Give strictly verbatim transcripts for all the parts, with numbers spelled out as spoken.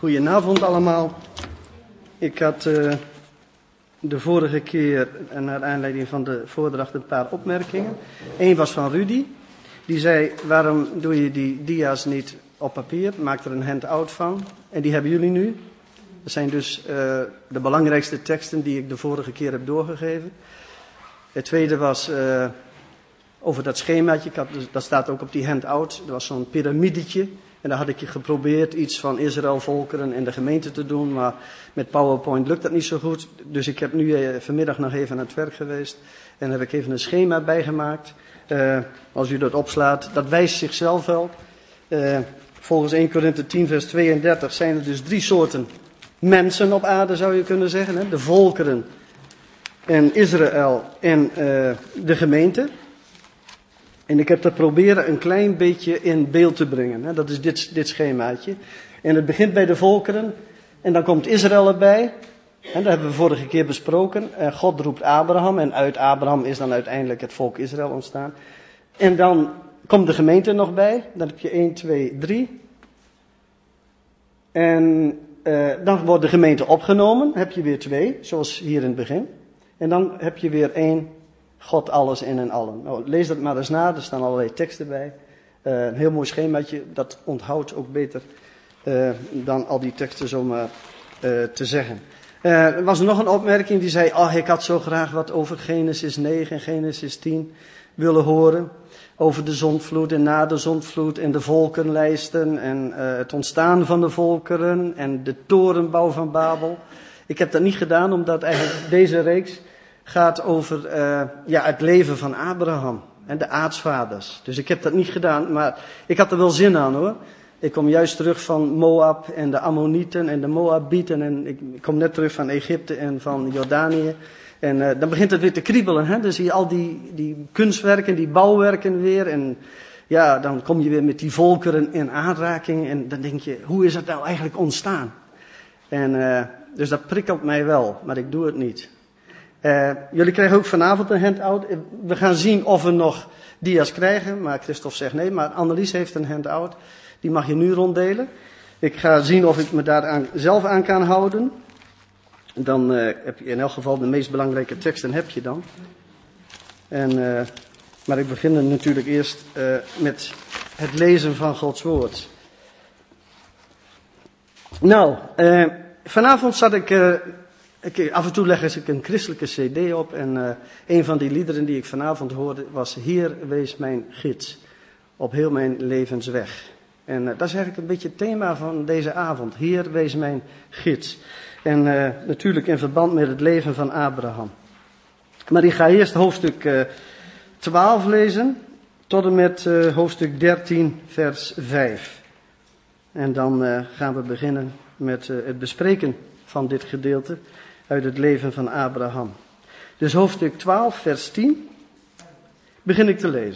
Goedenavond allemaal. Ik had uh, de vorige keer, naar aanleiding van de voordracht, een paar opmerkingen. Eén was van Rudy. Die zei, waarom doe je die dia's niet op papier? Maak er een handout van. En die hebben jullie nu. Dat zijn dus uh, de belangrijkste teksten die ik de vorige keer heb doorgegeven. Het tweede was uh, over dat schemaatje. Ik had, dat staat ook op die handout. Er was zo'n piramidetje. En daar had ik geprobeerd iets van Israël, volkeren en de gemeente te doen. Maar met PowerPoint lukt dat niet zo goed. Dus ik heb nu eh, vanmiddag nog even aan het werk geweest. En heb ik even een schema bijgemaakt. Uh, als u dat opslaat, dat wijst zichzelf wel. Uh, volgens eerste Korinthe tien vers tweeëndertig zijn er dus drie soorten mensen op aarde, zou je kunnen zeggen. Hè? De volkeren en Israël en uh, de gemeente. En ik heb dat proberen een klein beetje in beeld te brengen. Hè? Dat is dit, dit schemaatje. En het begint bij de volkeren. En dan komt Israël erbij. En dat hebben we vorige keer besproken. En God roept Abraham. En uit Abraham is dan uiteindelijk het volk Israël ontstaan. En dan komt de gemeente nog bij. Dan heb je één, twee, drie. En uh, dan wordt de gemeente opgenomen. Dan heb je weer twee, zoals hier in het begin. En dan heb je weer één. God alles in en allen. Nou, lees dat maar eens na, er staan allerlei teksten bij. Uh, een heel mooi schemaatje, dat onthoudt ook beter uh, dan al die teksten zomaar uh, te zeggen. Uh, er was nog een opmerking die zei, oh, ik had zo graag wat over Genesis negen en Genesis tien willen horen. Over de zondvloed en na de zondvloed en de volkenlijsten en uh, het ontstaan van de volkeren en de torenbouw van Babel. Ik heb dat niet gedaan, omdat eigenlijk deze reeks gaat over uh, ja, het leven van Abraham en de aartsvaders. Dus ik heb dat niet gedaan, maar ik had er wel zin aan hoor. Ik kom juist terug van Moab en de Ammonieten en de Moabieten. En ik kom net terug van Egypte en van Jordanië. En uh, dan begint het weer te kriebelen. Hè? Dan zie je al die, die kunstwerken, die bouwwerken weer. En ja, dan kom je weer met die volkeren in aanraking. En dan denk je, hoe is het nou eigenlijk ontstaan? En uh, dus dat prikkelt mij wel, maar ik doe het niet. Uh, jullie krijgen ook vanavond een handout. We gaan zien of we nog dia's krijgen. Maar Christophe zegt nee, maar Annelies heeft een handout. Die mag je nu ronddelen. Ik ga zien of ik me daar aan, zelf aan kan houden. Dan uh, heb je in elk geval de meest belangrijke teksten heb je dan. En, uh, maar ik begin natuurlijk eerst uh, met het lezen van Gods woord. Nou, uh, vanavond zat ik... Uh, Ik, af en toe leg ik een christelijke cd op en uh, een van die liederen die ik vanavond hoorde was Heer, wees mijn gids op heel mijn levensweg. En uh, dat is eigenlijk een beetje het thema van deze avond. Heer, wees mijn gids. En uh, natuurlijk in verband met het leven van Abraham. Maar ik ga eerst hoofdstuk uh, twaalf lezen tot en met uh, hoofdstuk dertien vers vijf. En dan uh, gaan we beginnen met uh, het bespreken van dit gedeelte uit het leven van Abraham. Dus hoofdstuk twaalf, vers tien, begin ik te lezen.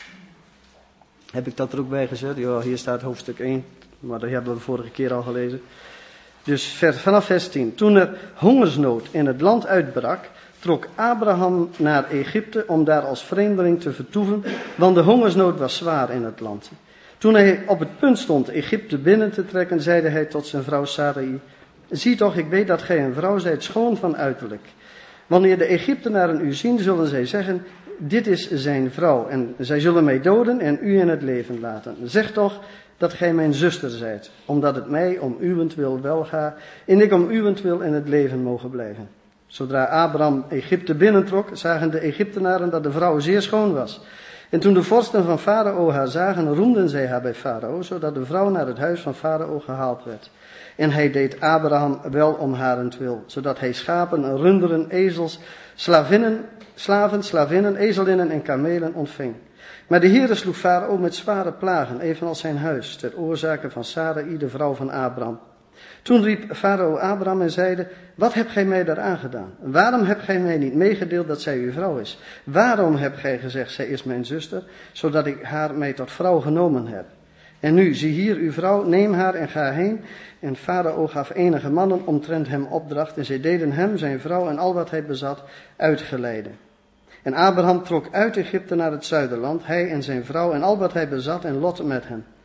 Heb ik dat er ook bij gezet? Ja, hier staat hoofdstuk één, maar dat hebben we vorige keer al gelezen. Dus vers, vanaf vers tien. Toen er hongersnood in het land uitbrak, trok Abraham naar Egypte om daar als vreemdeling te vertoeven, want de hongersnood was zwaar in het land. Toen hij op het punt stond Egypte binnen te trekken, zeide hij tot zijn vrouw Sarai: zie toch, ik weet dat gij een vrouw zijt schoon van uiterlijk. Wanneer de Egyptenaren u zien, zullen zij zeggen, dit is zijn vrouw. En zij zullen mij doden en u in het leven laten. Zeg toch dat gij mijn zuster zijt, omdat het mij om uwentwil welga en ik om uwentwil in het leven mogen blijven. Zodra Abraham Egypte binnentrok, zagen de Egyptenaren dat de vrouw zeer schoon was. En toen de vorsten van Farao haar zagen, roemden zij haar bij Farao, zodat de vrouw naar het huis van Farao gehaald werd. En hij deed Abraham wel om harentwil, zodat hij schapen, runderen, ezels, slavinnen, slaven, slavinnen, ezelinnen en kamelen ontving. Maar de Heere sloeg Farao met zware plagen, evenals zijn huis, ter oorzake van Sarai, de vrouw van Abraham. Toen riep Farao Abraham en zeide: wat hebt gij mij daar aangedaan? Waarom hebt gij mij niet meegedeeld dat zij uw vrouw is? Waarom hebt gij gezegd, zij is mijn zuster, zodat ik haar mij tot vrouw genomen heb? En nu, zie hier uw vrouw, neem haar en ga heen. En Farao gaf enige mannen omtrent hem opdracht, en zij deden hem, zijn vrouw en al wat hij bezat, uitgeleiden. En Abraham trok uit Egypte naar het zuiderland, hij en zijn vrouw en al wat hij bezat, en Lot met hem.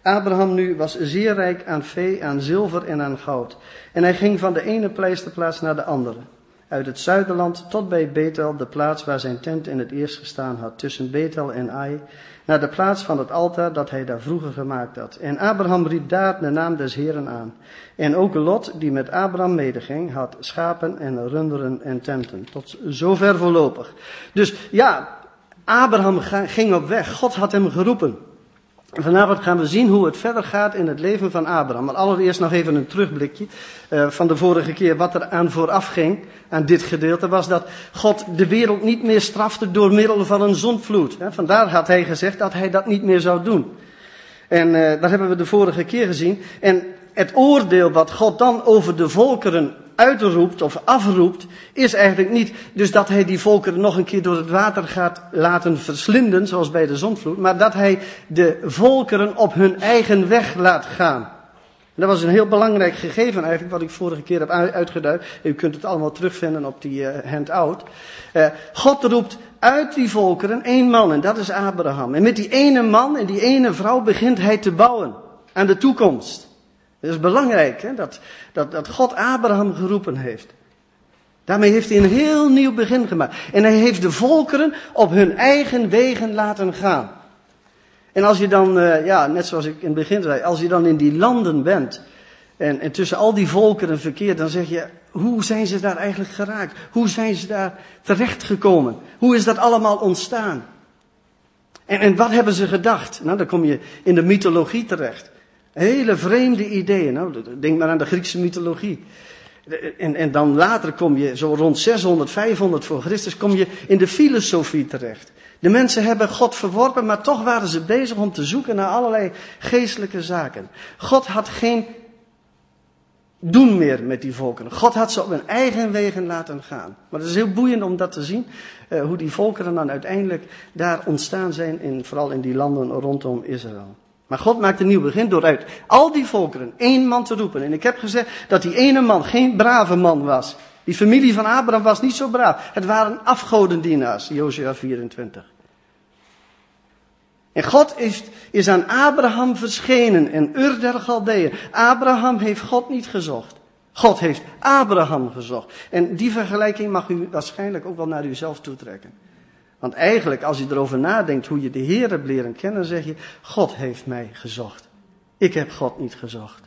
Abraham nu was zeer rijk aan vee, aan zilver en aan goud. En hij ging van de ene pleisterplaats naar de andere. Uit het zuiderland tot bij Bethel, de plaats waar zijn tent in het eerst gestaan had, tussen Bethel en Ai, naar de plaats van het altaar dat hij daar vroeger gemaakt had. En Abraham riep daar de naam des Heeren aan. En ook Lot, die met Abraham medeging, had schapen en runderen en tenten. Tot zover voorlopig. Dus ja, Abraham ging op weg. God had hem geroepen. Vanavond gaan we zien hoe het verder gaat in het leven van Abraham. Maar allereerst nog even een terugblikje uh, van de vorige keer. Wat er aan vooraf ging, aan dit gedeelte, was dat God de wereld niet meer strafte door middel van een zondvloed. Ja, vandaar had hij gezegd dat hij dat niet meer zou doen. En uh, dat hebben we de vorige keer gezien. En het oordeel wat God dan over de volkeren uitroept of afroept, is eigenlijk niet dus dat hij die volkeren nog een keer door het water gaat laten verslinden, zoals bij de zondvloed, maar dat hij de volkeren op hun eigen weg laat gaan. Dat was een heel belangrijk gegeven eigenlijk, wat ik vorige keer heb uitgeduid. U kunt het allemaal terugvinden op die uh, handout. Uh, God roept uit die volkeren één man, en dat is Abraham. En met die ene man en die ene vrouw begint hij te bouwen aan de toekomst. Het is belangrijk hè, dat, dat, dat God Abraham geroepen heeft. Daarmee heeft hij een heel nieuw begin gemaakt. En hij heeft de volkeren op hun eigen wegen laten gaan. En als je dan, uh, ja, net zoals ik in het begin zei, als je dan in die landen bent en, en tussen al die volkeren verkeert, dan zeg je, hoe zijn ze daar eigenlijk geraakt? Hoe zijn ze daar terechtgekomen? Hoe is dat allemaal ontstaan? En, en wat hebben ze gedacht? Nou, dan kom je in de mythologie terecht. Hele vreemde ideeën. Nou, denk maar aan de Griekse mythologie. En, en dan later kom je, zo rond zeshonderd, vijfhonderd voor Christus, kom je in de filosofie terecht. De mensen hebben God verworpen, maar toch waren ze bezig om te zoeken naar allerlei geestelijke zaken. God had geen doen meer met die volkeren. God had ze op hun eigen wegen laten gaan. Maar het is heel boeiend om dat te zien, uh, hoe die volkeren dan uiteindelijk daar ontstaan zijn, in, vooral in die landen rondom Israël. Maar God maakt een nieuw begin door uit al die volkeren één man te roepen. En ik heb gezegd dat die ene man geen brave man was. Die familie van Abraham was niet zo braaf. Het waren afgodendienaars, Josua vierentwintig. En God is, is aan Abraham verschenen in Ur der Galdeeën. Abraham heeft God niet gezocht. God heeft Abraham gezocht. En die vergelijking mag u waarschijnlijk ook wel naar uzelf toetrekken. Want eigenlijk, als je erover nadenkt hoe je de Heer hebt leren kennen, zeg je, God heeft mij gezocht. Ik heb God niet gezocht.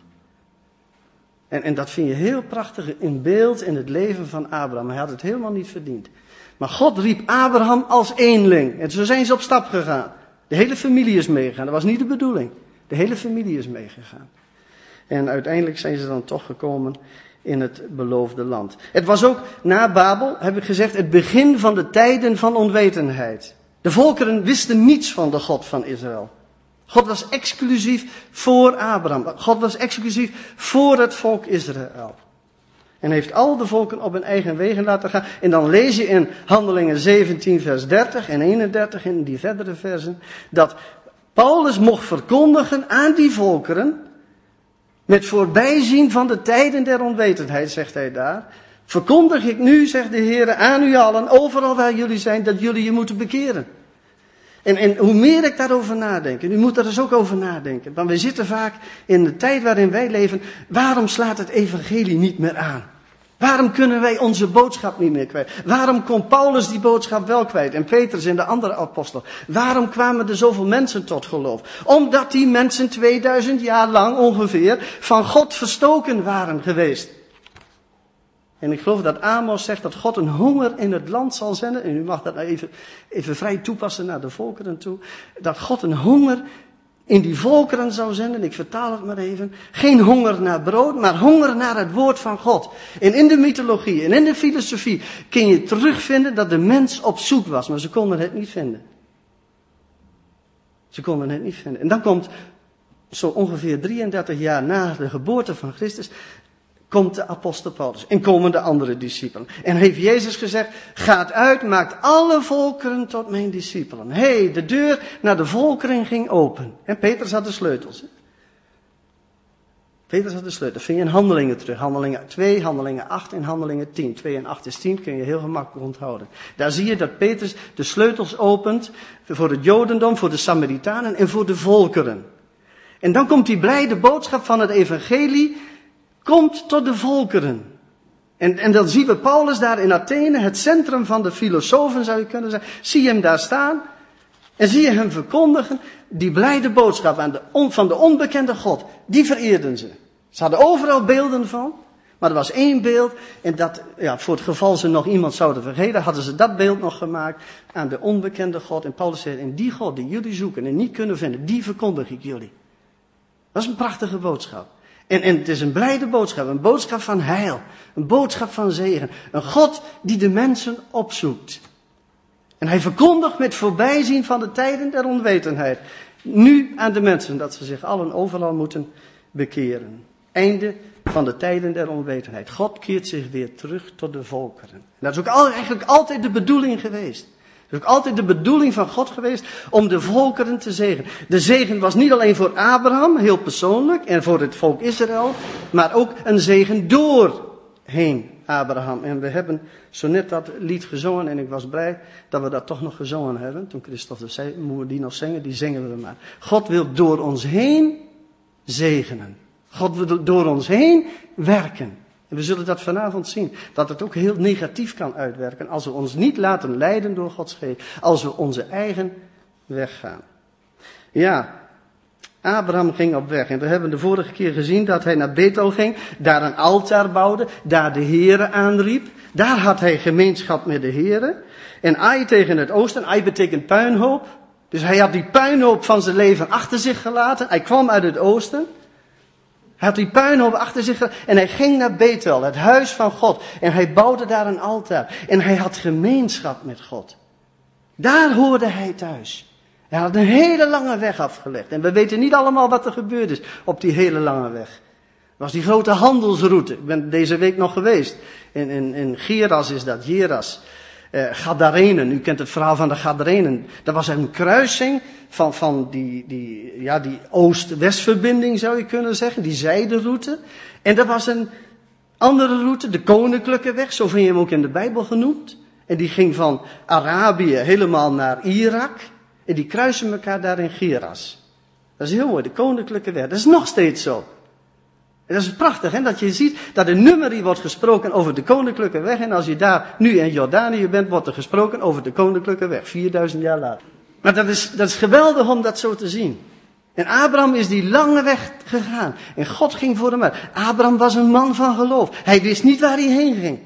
En, en dat vind je heel prachtig in beeld in het leven van Abraham. Hij had het helemaal niet verdiend. Maar God riep Abraham als eenling. En zo zijn ze op stap gegaan. De hele familie is meegegaan. Dat was niet de bedoeling. De hele familie is meegegaan. En uiteindelijk zijn ze dan toch gekomen in het beloofde land. Het was ook na Babel, heb ik gezegd, het begin van de tijden van onwetendheid. De volkeren wisten niets van de God van Israël. God was exclusief voor Abraham. God was exclusief voor het volk Israël. En heeft al de volken op hun eigen wegen laten gaan. En dan lees je in Handelingen zeventien vers dertig en eenendertig in die verdere versen, dat Paulus mocht verkondigen aan die volkeren, met voorbijzien van de tijden der onwetendheid, zegt hij daar. Verkondig ik nu, zegt de Heer, aan u allen, overal waar jullie zijn, dat jullie je moeten bekeren. En, en hoe meer ik daarover nadenk, en u moet daar dus ook over nadenken, want wij zitten vaak in de tijd waarin wij leven, waarom slaat het evangelie niet meer aan? Waarom kunnen wij onze boodschap niet meer kwijt? Waarom kon Paulus die boodschap wel kwijt? En Petrus en de andere apostelen. Waarom kwamen er zoveel mensen tot geloof? Omdat die mensen tweeduizend jaar lang ongeveer van God verstoken waren geweest. En ik geloof dat Amos zegt dat God een honger in het land zal zenden. En u mag dat nou even, even vrij toepassen naar de volkeren toe. Dat God een honger in die volkeren zou zenden, ik vertaal het maar even, geen honger naar brood, maar honger naar het woord van God. En in de mythologie en in de filosofie kun je terugvinden dat de mens op zoek was, maar ze konden het niet vinden. Ze konden het niet vinden. En dan komt, zo ongeveer drieëndertig jaar na de geboorte van Christus, komt de apostel Paulus en komen de andere discipelen. En heeft Jezus gezegd, gaat uit, maakt alle volkeren tot mijn discipelen. Hé, hey, de deur naar de volkeren ging open. En Petrus had de sleutels. Petrus had de sleutels. Vind je in Handelingen terug. Handelingen twee, Handelingen acht en Handelingen tien. twee en acht is tien, kun je heel gemakkelijk onthouden. Daar zie je dat Petrus de sleutels opent voor het Jodendom, voor de Samaritanen en voor de volkeren. En dan komt die blijde boodschap van het evangelie, komt tot de volkeren. En, en dan zien we Paulus daar in Athene, het centrum van de filosofen zou je kunnen zeggen. Zie je hem daar staan en zie je hem verkondigen, die blijde boodschap aan de on, van de onbekende God. Die vereerden ze. Ze hadden overal beelden van, maar er was één beeld. En dat, ja, voor het geval ze nog iemand zouden vergeten, hadden ze dat beeld nog gemaakt aan de onbekende God. En Paulus zei, en die God die jullie zoeken en niet kunnen vinden, die verkondig ik jullie. Dat is een prachtige boodschap. En, en het is een blijde boodschap, een boodschap van heil, een boodschap van zegen. Een God die de mensen opzoekt. En hij verkondigt met voorbijzien van de tijden der onwetendheid. Nu aan de mensen dat ze zich allen overal moeten bekeren. Einde van de tijden der onwetendheid. God keert zich weer terug tot de volkeren. En dat is ook al, eigenlijk altijd de bedoeling geweest. Het is ook altijd de bedoeling van God geweest om de volkeren te zegenen. De zegen was niet alleen voor Abraham, heel persoonlijk, en voor het volk Israël, maar ook een zegen doorheen Abraham. En we hebben zo net dat lied gezongen en ik was blij dat we dat toch nog gezongen hebben. Toen Christophe zei, moeten we die nog zingen? Die zingen we maar. God wil door ons heen zegenen. God wil door ons heen werken. En we zullen dat vanavond zien, dat het ook heel negatief kan uitwerken als we ons niet laten leiden door Gods geest, als we onze eigen weg gaan. Ja, Abraham ging op weg en we hebben de vorige keer gezien dat hij naar Bethel ging, daar een altaar bouwde, daar de Heere aanriep, daar had hij gemeenschap met de Heere. En Ai tegen het oosten, Ai betekent puinhoop, dus hij had die puinhoop van zijn leven achter zich gelaten, hij kwam uit het oosten. Hij had die puinhoop achter zich en hij ging naar Bethel, het huis van God. En hij bouwde daar een altaar. En hij had gemeenschap met God. Daar hoorde hij thuis. Hij had een hele lange weg afgelegd. En we weten niet allemaal wat er gebeurd is op die hele lange weg. Het was die grote handelsroute. Ik ben deze week nog geweest. In, in, in Geras is dat, Geras. Uh, Gadarenen, u kent het verhaal van de Gadarenen. Dat was een kruising van, van die, die, ja, die oost-west-verbinding zou je kunnen zeggen, die zijderoute. En dat was een andere route, de koninklijke weg, zo vind je hem ook in de Bijbel genoemd. En die ging van Arabië helemaal naar Irak. En die kruisen elkaar daar in Geras. Dat is heel mooi, de koninklijke weg. Dat is nog steeds zo. En dat is prachtig, hè, dat je ziet dat in Numeri wordt gesproken over de koninklijke weg. En als je daar nu in Jordanië bent, wordt er gesproken over de koninklijke weg. vierduizend jaar later. Maar dat is, dat is geweldig om dat zo te zien. En Abraham is die lange weg gegaan. En God ging voor hem uit. Abraham was een man van geloof. Hij wist niet waar hij heen ging.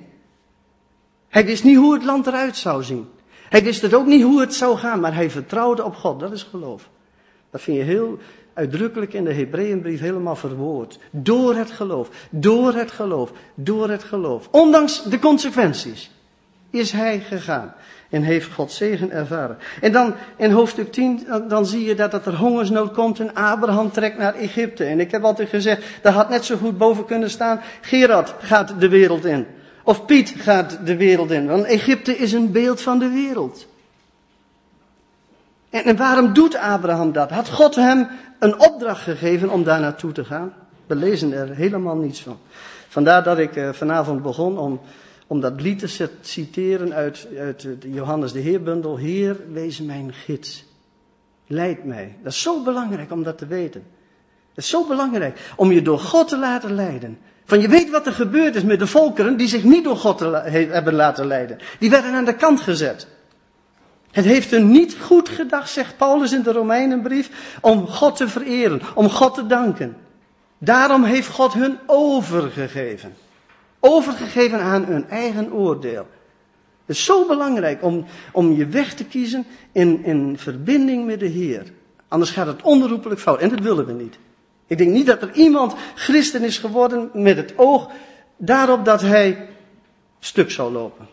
Hij wist niet hoe het land eruit zou zien. Hij wist het ook niet hoe het zou gaan. Maar hij vertrouwde op God. Dat is geloof. Dat vind je heel uitdrukkelijk in de Hebreeënbrief helemaal verwoord. Door het geloof. Door het geloof. Door het geloof. Ondanks de consequenties is hij gegaan. En heeft Gods zegen ervaren. En dan in hoofdstuk tien, dan zie je dat, dat er hongersnood komt en Abraham trekt naar Egypte. En ik heb altijd gezegd, daar had net zo goed boven kunnen staan, Gerard gaat de wereld in. Of Piet gaat de wereld in. Want Egypte is een beeld van de wereld. En, en waarom doet Abraham dat? Had God hem een opdracht gegeven om daar naartoe te gaan? We lezen er helemaal niets van. Vandaar dat ik uh, vanavond begon om... Om dat lied te citeren uit, uit de Johannes de Heerbundel. Heer, wees mijn gids. Leid mij. Dat is zo belangrijk om dat te weten. Het is zo belangrijk om je door God te laten leiden. Van je weet wat er gebeurd is met de volkeren die zich niet door God te la- he- hebben laten leiden. Die werden aan de kant gezet. Het heeft hun niet goed gedacht, zegt Paulus in de Romeinenbrief, om God te vereren, om God te danken. Daarom heeft God hun overgegeven. Overgegeven aan hun eigen oordeel. Het is zo belangrijk om, om je weg te kiezen in, in verbinding met de Heer. Anders gaat het onherroepelijk fout. En dat willen we niet. Ik denk niet dat er iemand christen is geworden met het oog daarop dat hij stuk zou lopen.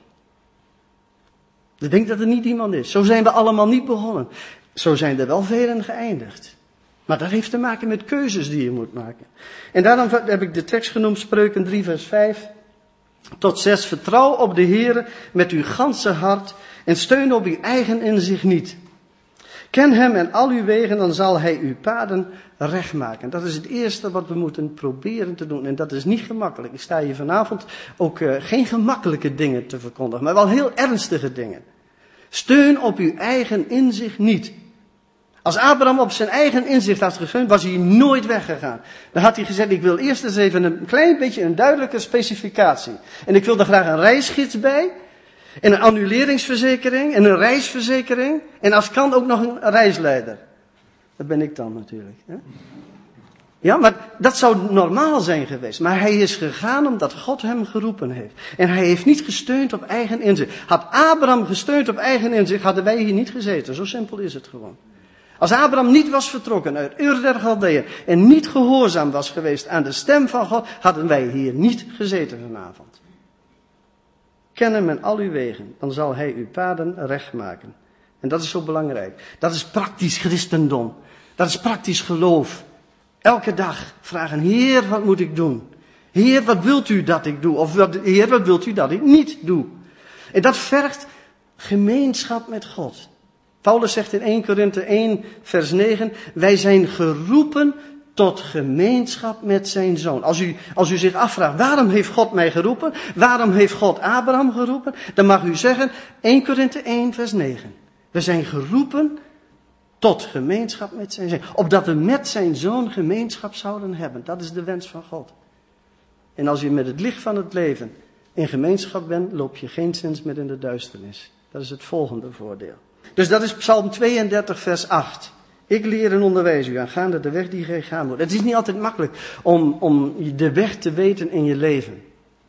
Ik denk dat er niet iemand is. Zo zijn we allemaal niet begonnen. Zo zijn er wel velen geëindigd. Maar dat heeft te maken met keuzes die je moet maken. En daarom heb ik de tekst genoemd, Spreuken drie vers vijf tot zes. Vertrouw op de Heere met uw ganse hart en steun op uw eigen inzicht niet. Ken hem en al uw wegen, dan zal hij uw paden recht maken. Dat is het eerste wat we moeten proberen te doen. En dat is niet gemakkelijk. Ik sta hier vanavond ook uh, geen gemakkelijke dingen te verkondigen, maar wel heel ernstige dingen. Steun op uw eigen inzicht niet. Als Abraham op zijn eigen inzicht had gesteund, was hij nooit weggegaan. Dan had hij gezegd, ik wil eerst eens even een klein beetje een duidelijke specificatie. En ik wil er graag een reisgids bij. En een annuleringsverzekering. En een reisverzekering. En als kan ook nog een reisleider. Dat ben ik dan natuurlijk. Hè? Ja, maar dat zou normaal zijn geweest. Maar hij is gegaan omdat God hem geroepen heeft. En hij heeft niet gesteund op eigen inzicht. Had Abraham gesteund op eigen inzicht, hadden wij hier niet gezeten. Zo simpel is het gewoon. Als Abraham niet was vertrokken uit Ur der Galdeeën en niet gehoorzaam was geweest aan de stem van God, hadden wij hier niet gezeten vanavond. Ken hem in al uw wegen, dan zal hij uw paden recht maken. En dat is zo belangrijk. Dat is praktisch christendom. Dat is praktisch geloof. Elke dag vragen, Heer, wat moet ik doen? Heer, wat wilt u dat ik doe? Of wat, Heer, wat wilt u dat ik niet doe? En dat vergt gemeenschap met God. Paulus zegt in eerste Korinthe één vers negen, wij zijn geroepen tot gemeenschap met zijn zoon. Als u, als u zich afvraagt, waarom heeft God mij geroepen? Waarom heeft God Abraham geroepen? Dan mag u zeggen, eerste Korinthe één vers negen. We zijn geroepen tot gemeenschap met zijn zoon. Opdat we met zijn zoon gemeenschap zouden hebben. Dat is de wens van God. En als je met het licht van het leven in gemeenschap bent, loop je geen zins meer in de duisternis. Dat is het volgende voordeel. Dus dat is Psalm tweeëndertig vers acht. Ik leer en onderwijs u aangaande de weg die gij gaan moet. Het is niet altijd makkelijk om, om de weg te weten in je leven.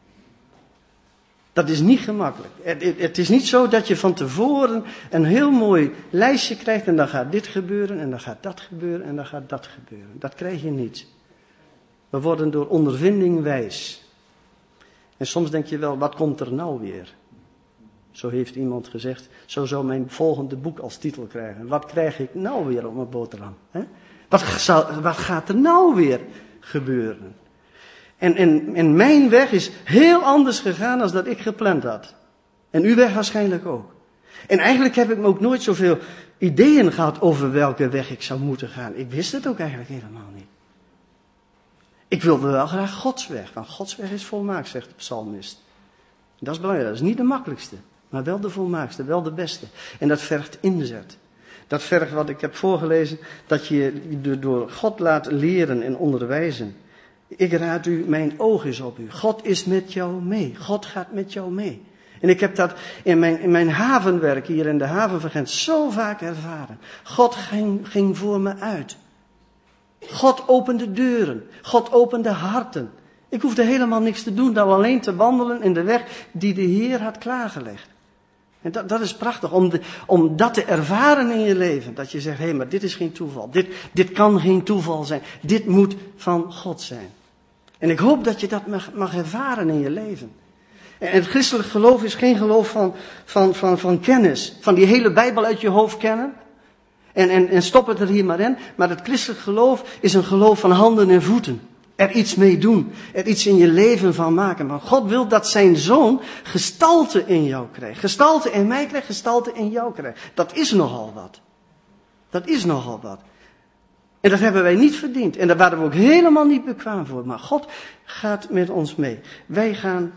Dat is niet gemakkelijk. Het, het, het is niet zo dat je van tevoren een heel mooi lijstje krijgt en dan gaat dit gebeuren en dan gaat dat gebeuren en dan gaat dat gebeuren. Dat krijg je niet. We worden door ondervinding wijs. En soms denk je wel, wat komt er nou weer? Zo heeft iemand gezegd, zo zou mijn volgende boek als titel krijgen. Wat krijg ik nou weer op mijn boterham? Hè? Wat, zal, wat gaat er nou weer gebeuren? En, en, en mijn weg is heel anders gegaan dan dat ik gepland had. En uw weg waarschijnlijk ook. En eigenlijk heb ik me ook nooit zoveel ideeën gehad over welke weg ik zou moeten gaan. Ik wist het ook eigenlijk helemaal niet. Ik wilde wel graag Gods weg, want Gods weg is volmaakt, zegt de psalmist. Dat is belangrijk, dat is niet de makkelijkste, maar wel de volmaakste, wel de beste. En dat vergt inzet. Dat vergt wat ik heb voorgelezen, dat je je door God laat leren en onderwijzen. Ik raad u, mijn oog is op u. God is met jou mee. God gaat met jou mee. En ik heb dat in mijn, in mijn havenwerk hier in de haven van Gent zo vaak ervaren. God ging, ging voor me uit. God opende deuren. God opende harten. Ik hoefde helemaal niks te doen dan alleen te wandelen in de weg die de Heer had klaargelegd. En dat, dat is prachtig, om, de, om dat te ervaren in je leven. Dat je zegt, hé, hey, maar dit is geen toeval. Dit, dit kan geen toeval zijn. Dit moet van God zijn. En ik hoop dat je dat mag, mag ervaren in je leven. En het christelijk geloof is geen geloof van, van, van, van kennis. Van die hele Bijbel uit je hoofd kennen. En, en, en stop het er hier maar in. Maar het christelijk geloof is een geloof van handen en voeten. Er iets mee doen. Er iets in je leven van maken. Maar God wil dat zijn zoon gestalte in jou krijgt. Gestalte in mij krijgt, gestalte in jou krijgt. Dat is nogal wat. Dat is nogal wat. En dat hebben wij niet verdiend. En daar waren we ook helemaal niet bekwaam voor. Maar God gaat met ons mee. Wij gaan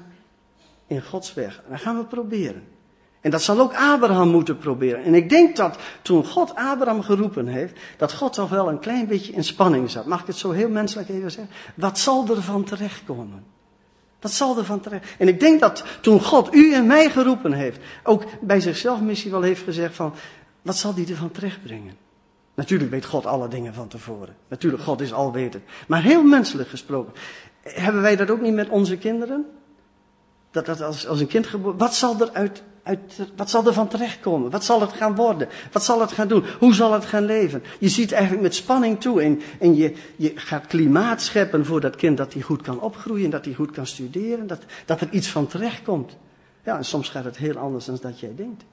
in Gods weg. En dat gaan we proberen. En dat zal ook Abraham moeten proberen. En ik denk dat toen God Abraham geroepen heeft, dat God toch wel een klein beetje in spanning zat. Mag ik het zo heel menselijk even zeggen? Wat zal er van terechtkomen? Wat zal er van terecht? En ik denk dat toen God u en mij geroepen heeft, ook bij zichzelf misschien wel heeft gezegd van, wat zal die er van terechtbrengen? Natuurlijk weet God alle dingen van tevoren. Natuurlijk, God is alwetend. Maar heel menselijk gesproken, hebben wij dat ook niet met onze kinderen? Dat, dat als, als een kind geboren, wat zal er uit, uit, wat zal er van terechtkomen? Wat zal het gaan worden? Wat zal het gaan doen? Hoe zal het gaan leven? Je ziet eigenlijk met spanning toe en, en je, je gaat klimaat scheppen voor dat kind, dat hij goed kan opgroeien, dat hij goed kan studeren, dat, dat er iets van terechtkomt. Ja, en soms gaat het heel anders dan dat jij denkt.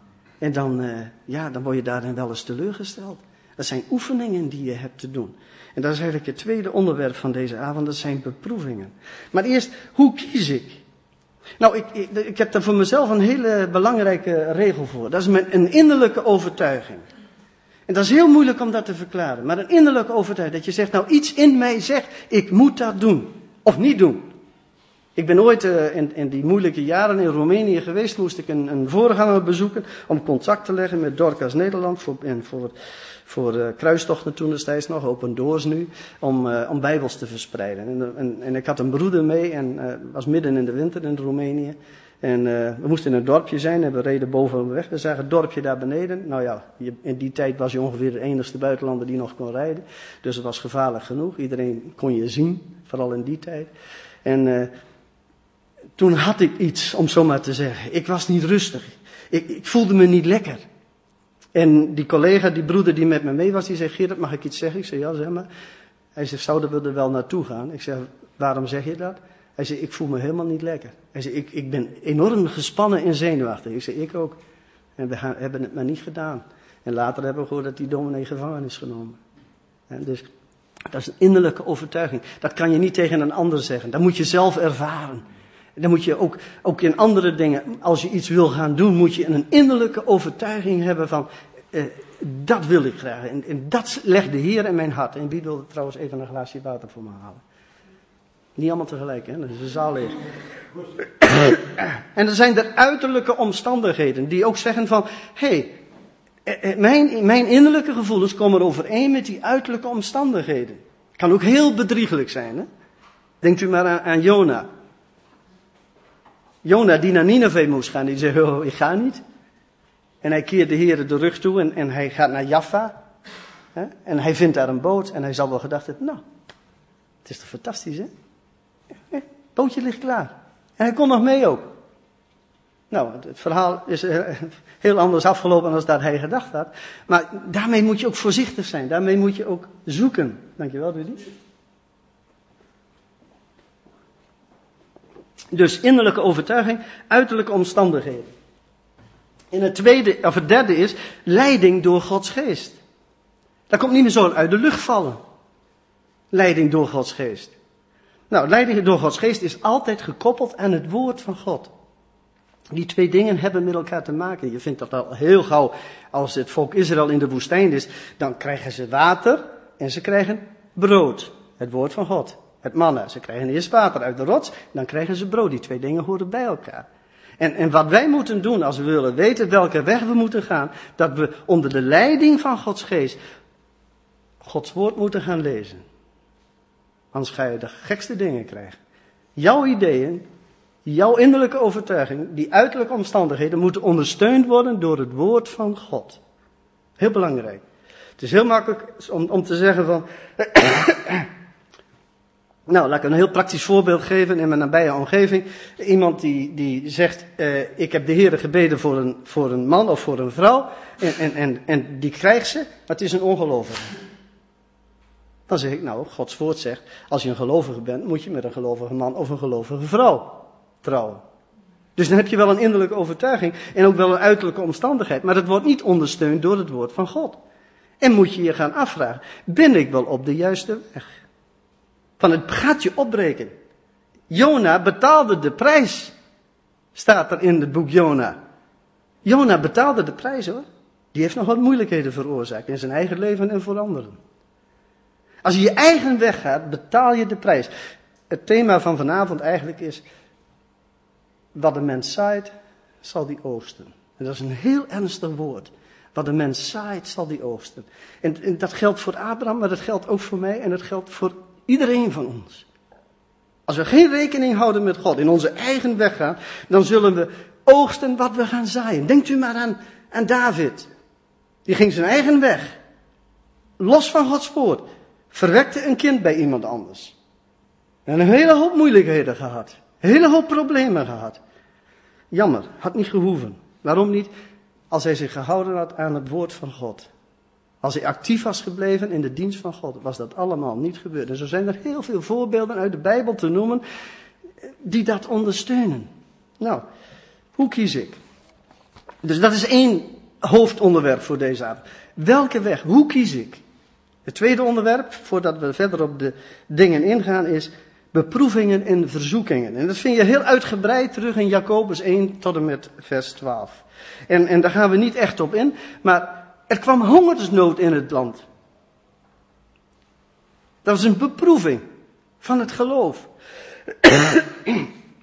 En dan, uh, ja, dan word je daarin wel eens teleurgesteld. Dat zijn oefeningen die je hebt te doen. En dat is eigenlijk het tweede onderwerp van deze avond, dat zijn beproevingen. Maar eerst, hoe kies ik? Nou, ik, ik, ik heb daar voor mezelf een hele belangrijke regel voor. Dat is mijn, een innerlijke overtuiging. En dat is heel moeilijk om dat te verklaren. Maar een innerlijke overtuiging, dat je zegt, nou iets in mij zegt, ik moet dat doen. Of niet doen. Ik ben ooit uh, in, in die moeilijke jaren in Roemenië geweest, moest ik een, een voorganger bezoeken om contact te leggen met Dorcas Nederland voor, en voor, voor uh, kruistochten toen destijds nog, Open Doors nu, om, uh, om bijbels te verspreiden. En, en, en ik had een broeder mee en uh, was midden in de winter in Roemenië. En uh, we moesten in een dorpje zijn en we reden boven de weg. We zagen het dorpje daar beneden. Nou ja, je, in die tijd was je ongeveer de enigste buitenlander die nog kon rijden. Dus het was gevaarlijk genoeg. Iedereen kon je zien, vooral in die tijd. En uh, toen had ik iets, om zo maar te zeggen. Ik was niet rustig. Ik, ik voelde me niet lekker. En die collega, die broeder die met me mee was, die zei, Gerard, mag ik iets zeggen? Ik zei, ja, zeg maar. Hij zegt, zouden we er wel naartoe gaan? Ik zeg, waarom zeg je dat? Hij zei, ik voel me helemaal niet lekker. Hij zei, ik, ik ben enorm gespannen en zenuwachtig. Ik zei, ik ook. En we gaan, hebben het maar niet gedaan. En later hebben we gehoord dat die dominee gevangen is genomen. En dus, dat is een innerlijke overtuiging. Dat kan je niet tegen een ander zeggen. Dat moet je zelf ervaren. Dan moet je ook, ook in andere dingen, als je iets wil gaan doen, moet je een innerlijke overtuiging hebben van, eh, dat wil ik graag. En, en dat legt de Heer in mijn hart. En wie wilde trouwens even een glaasje water voor me halen? Niet allemaal tegelijk, hè? Dat is de zaal leeg. En er zijn er uiterlijke omstandigheden die ook zeggen van, hé, hey, mijn, mijn innerlijke gevoelens komen overeen met die uiterlijke omstandigheden. Kan ook heel bedriegelijk zijn, hè? Denkt u maar aan, aan Jona. Jona die naar Nineveh moest gaan, die zegt, oh, ik ga niet. En hij keert de Heer de rug toe en, en hij gaat naar Jaffa. Hè? En hij vindt daar een boot en hij zal wel gedacht hebben, nou, het is toch fantastisch, hè? Het bootje ligt klaar. En hij kon nog mee ook. Nou, het verhaal is heel anders afgelopen dan dat hij gedacht had. Maar daarmee moet je ook voorzichtig zijn. Daarmee moet je ook zoeken. Dankjewel, Rudy. Dus innerlijke overtuiging, uiterlijke omstandigheden. En het tweede, of het derde is, leiding door Gods geest. Dat komt niet meer zo uit de lucht vallen. Leiding door Gods geest. Nou, leiding door Gods geest is altijd gekoppeld aan het woord van God. Die twee dingen hebben met elkaar te maken. Je vindt dat al heel gauw, als het volk Israël in de woestijn is, dan krijgen ze water en ze krijgen brood. Het woord van God. Het manna. Ze krijgen eerst water uit de rots, dan krijgen ze brood. Die twee dingen horen bij elkaar. En, en wat wij moeten doen als we willen weten welke weg we moeten gaan, dat we onder de leiding van Gods geest Gods woord moeten gaan lezen. Anders ga je de gekste dingen krijgen. Jouw ideeën, jouw innerlijke overtuiging, die uiterlijke omstandigheden moeten ondersteund worden door het woord van God. Heel belangrijk. Het is heel makkelijk om, om te zeggen van, nou, laat ik een heel praktisch voorbeeld geven in mijn nabije omgeving. Iemand die, die zegt, uh, ik heb de Heere gebeden voor een, voor een man of voor een vrouw. En, en, en, en die krijgt ze, maar het is een ongelovige. Dan zeg ik, nou, Gods woord zegt, als je een gelovige bent, moet je met een gelovige man of een gelovige vrouw trouwen. Dus dan heb je wel een innerlijke overtuiging en ook wel een uiterlijke omstandigheid. Maar dat wordt niet ondersteund door het woord van God. En moet je je gaan afvragen, ben ik wel op de juiste weg? Van het gaat je opbreken. Jona betaalde de prijs. Staat er in het boek Jona. Jona betaalde de prijs, hoor. Die heeft nog wat moeilijkheden veroorzaakt in zijn eigen leven en voor anderen. Als je je eigen weg gaat, betaal je de prijs. Het thema van vanavond eigenlijk is, wat de mens zaait, zal die oogsten. En dat is een heel ernstig woord. Wat de mens zaait, zal die oogsten. En, en dat geldt voor Abraham, maar dat geldt ook voor mij en dat geldt voor iedereen van ons. Als we geen rekening houden met God, in onze eigen weg gaan, dan zullen we oogsten wat we gaan zaaien. Denkt u maar aan, aan David. Die ging zijn eigen weg. Los van Gods woord. Verwekte een kind bij iemand anders. En een hele hoop moeilijkheden gehad. Een hele hoop problemen gehad. Jammer, had niet gehoeven. Waarom niet? Als hij zich gehouden had aan het woord van God. Als hij actief was gebleven in de dienst van God, was dat allemaal niet gebeurd. En zo zijn er heel veel voorbeelden uit de Bijbel te noemen die dat ondersteunen. Nou, hoe kies ik? Dus dat is één hoofdonderwerp voor deze avond. Welke weg? Hoe kies ik? Het tweede onderwerp, voordat we verder op de dingen ingaan, is beproevingen en verzoekingen. En dat vind je heel uitgebreid terug in Jacobus één tot en met vers twaalf. En, en daar gaan we niet echt op in, maar er kwam hongersnood in het land. Dat was een beproeving van het geloof.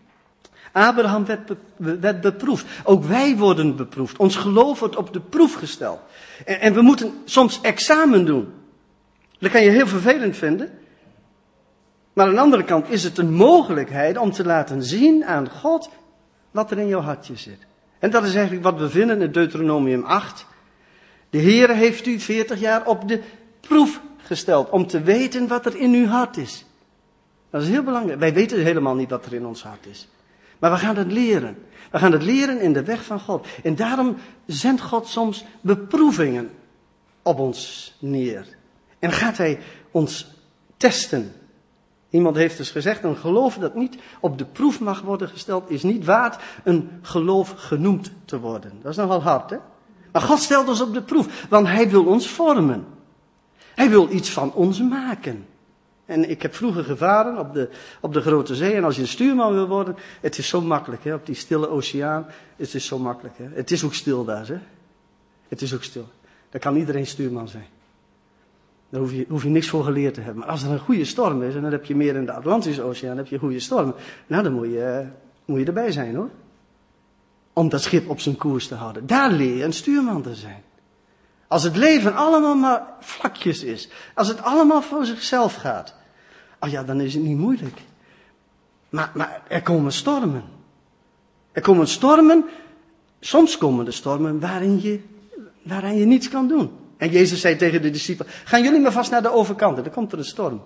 Abraham werd, be, werd beproefd. Ook wij worden beproefd. Ons geloof wordt op de proef gesteld. En, en we moeten soms examen doen. Dat kan je heel vervelend vinden. Maar aan de andere kant is het een mogelijkheid om te laten zien aan God wat er in jouw hartje zit. En dat is eigenlijk wat we vinden in Deuteronomium acht. De Heere heeft u veertig jaar op de proef gesteld om te weten wat er in uw hart is. Dat is heel belangrijk. Wij weten helemaal niet wat er in ons hart is. Maar we gaan het leren. We gaan het leren in de weg van God. En daarom zendt God soms beproevingen op ons neer. En gaat hij ons testen. Iemand heeft dus gezegd, een geloof dat niet op de proef mag worden gesteld, is niet waard een geloof genoemd te worden. Dat is nogal hard, hè? Maar God stelt ons op de proef, want hij wil ons vormen. Hij wil iets van ons maken. En ik heb vroeger gevaren op de, op de Grote Zee. En als je een stuurman wil worden, het is zo makkelijk, hè? Op die stille oceaan, het is zo makkelijk, hè? Het is ook stil daar, hè? Het is ook stil. Daar kan iedereen stuurman zijn. Daar hoef je, hoef je niks voor geleerd te hebben. Maar als er een goede storm is, en dan heb je meer in de Atlantische Oceaan, heb je een goede storm. Nou, dan moet je, moet je erbij zijn, hoor. Om dat schip op zijn koers te houden. Daar leer je een stuurman te zijn. Als het leven allemaal maar vlakjes is. Als het allemaal voor zichzelf gaat. Oh ja, dan is het niet moeilijk. Maar, maar er komen stormen. Er komen stormen. Soms komen er stormen waarin je, waarin je niets kan doen. En Jezus zei tegen de discipelen, gaan jullie maar vast naar de overkant. En dan komt er een storm.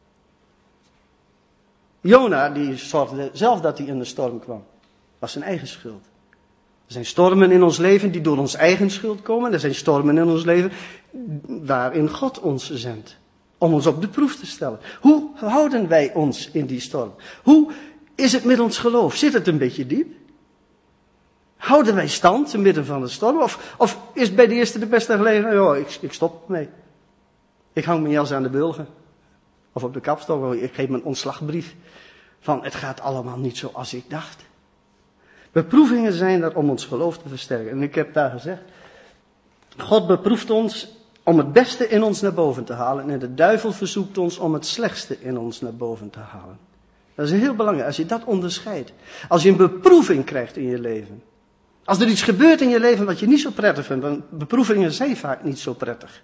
Jona, die zorgde zelf dat hij in de storm kwam. Was zijn eigen schuld. Er zijn stormen in ons leven die door ons eigen schuld komen. Er zijn stormen in ons leven waarin God ons zendt. Om ons op de proef te stellen. Hoe houden wij ons in die storm? Hoe is het met ons geloof? Zit het een beetje diep? Houden wij stand te midden van de storm? Of, of is bij de eerste de beste gelegenheid? Oh, ik, ik stop mee. Ik hang mijn jas aan de bulgen. Of op de kapstok. Ik geef mijn ontslagbrief. Van het gaat allemaal niet zoals ik dacht. Beproevingen zijn er om ons geloof te versterken. En ik heb daar gezegd. God beproeft ons om het beste in ons naar boven te halen. En de duivel verzoekt ons om het slechtste in ons naar boven te halen. Dat is heel belangrijk. Als je dat onderscheidt. Als je een beproeving krijgt in je leven. Als er iets gebeurt in je leven wat je niet zo prettig vindt. Want beproevingen zijn vaak niet zo prettig.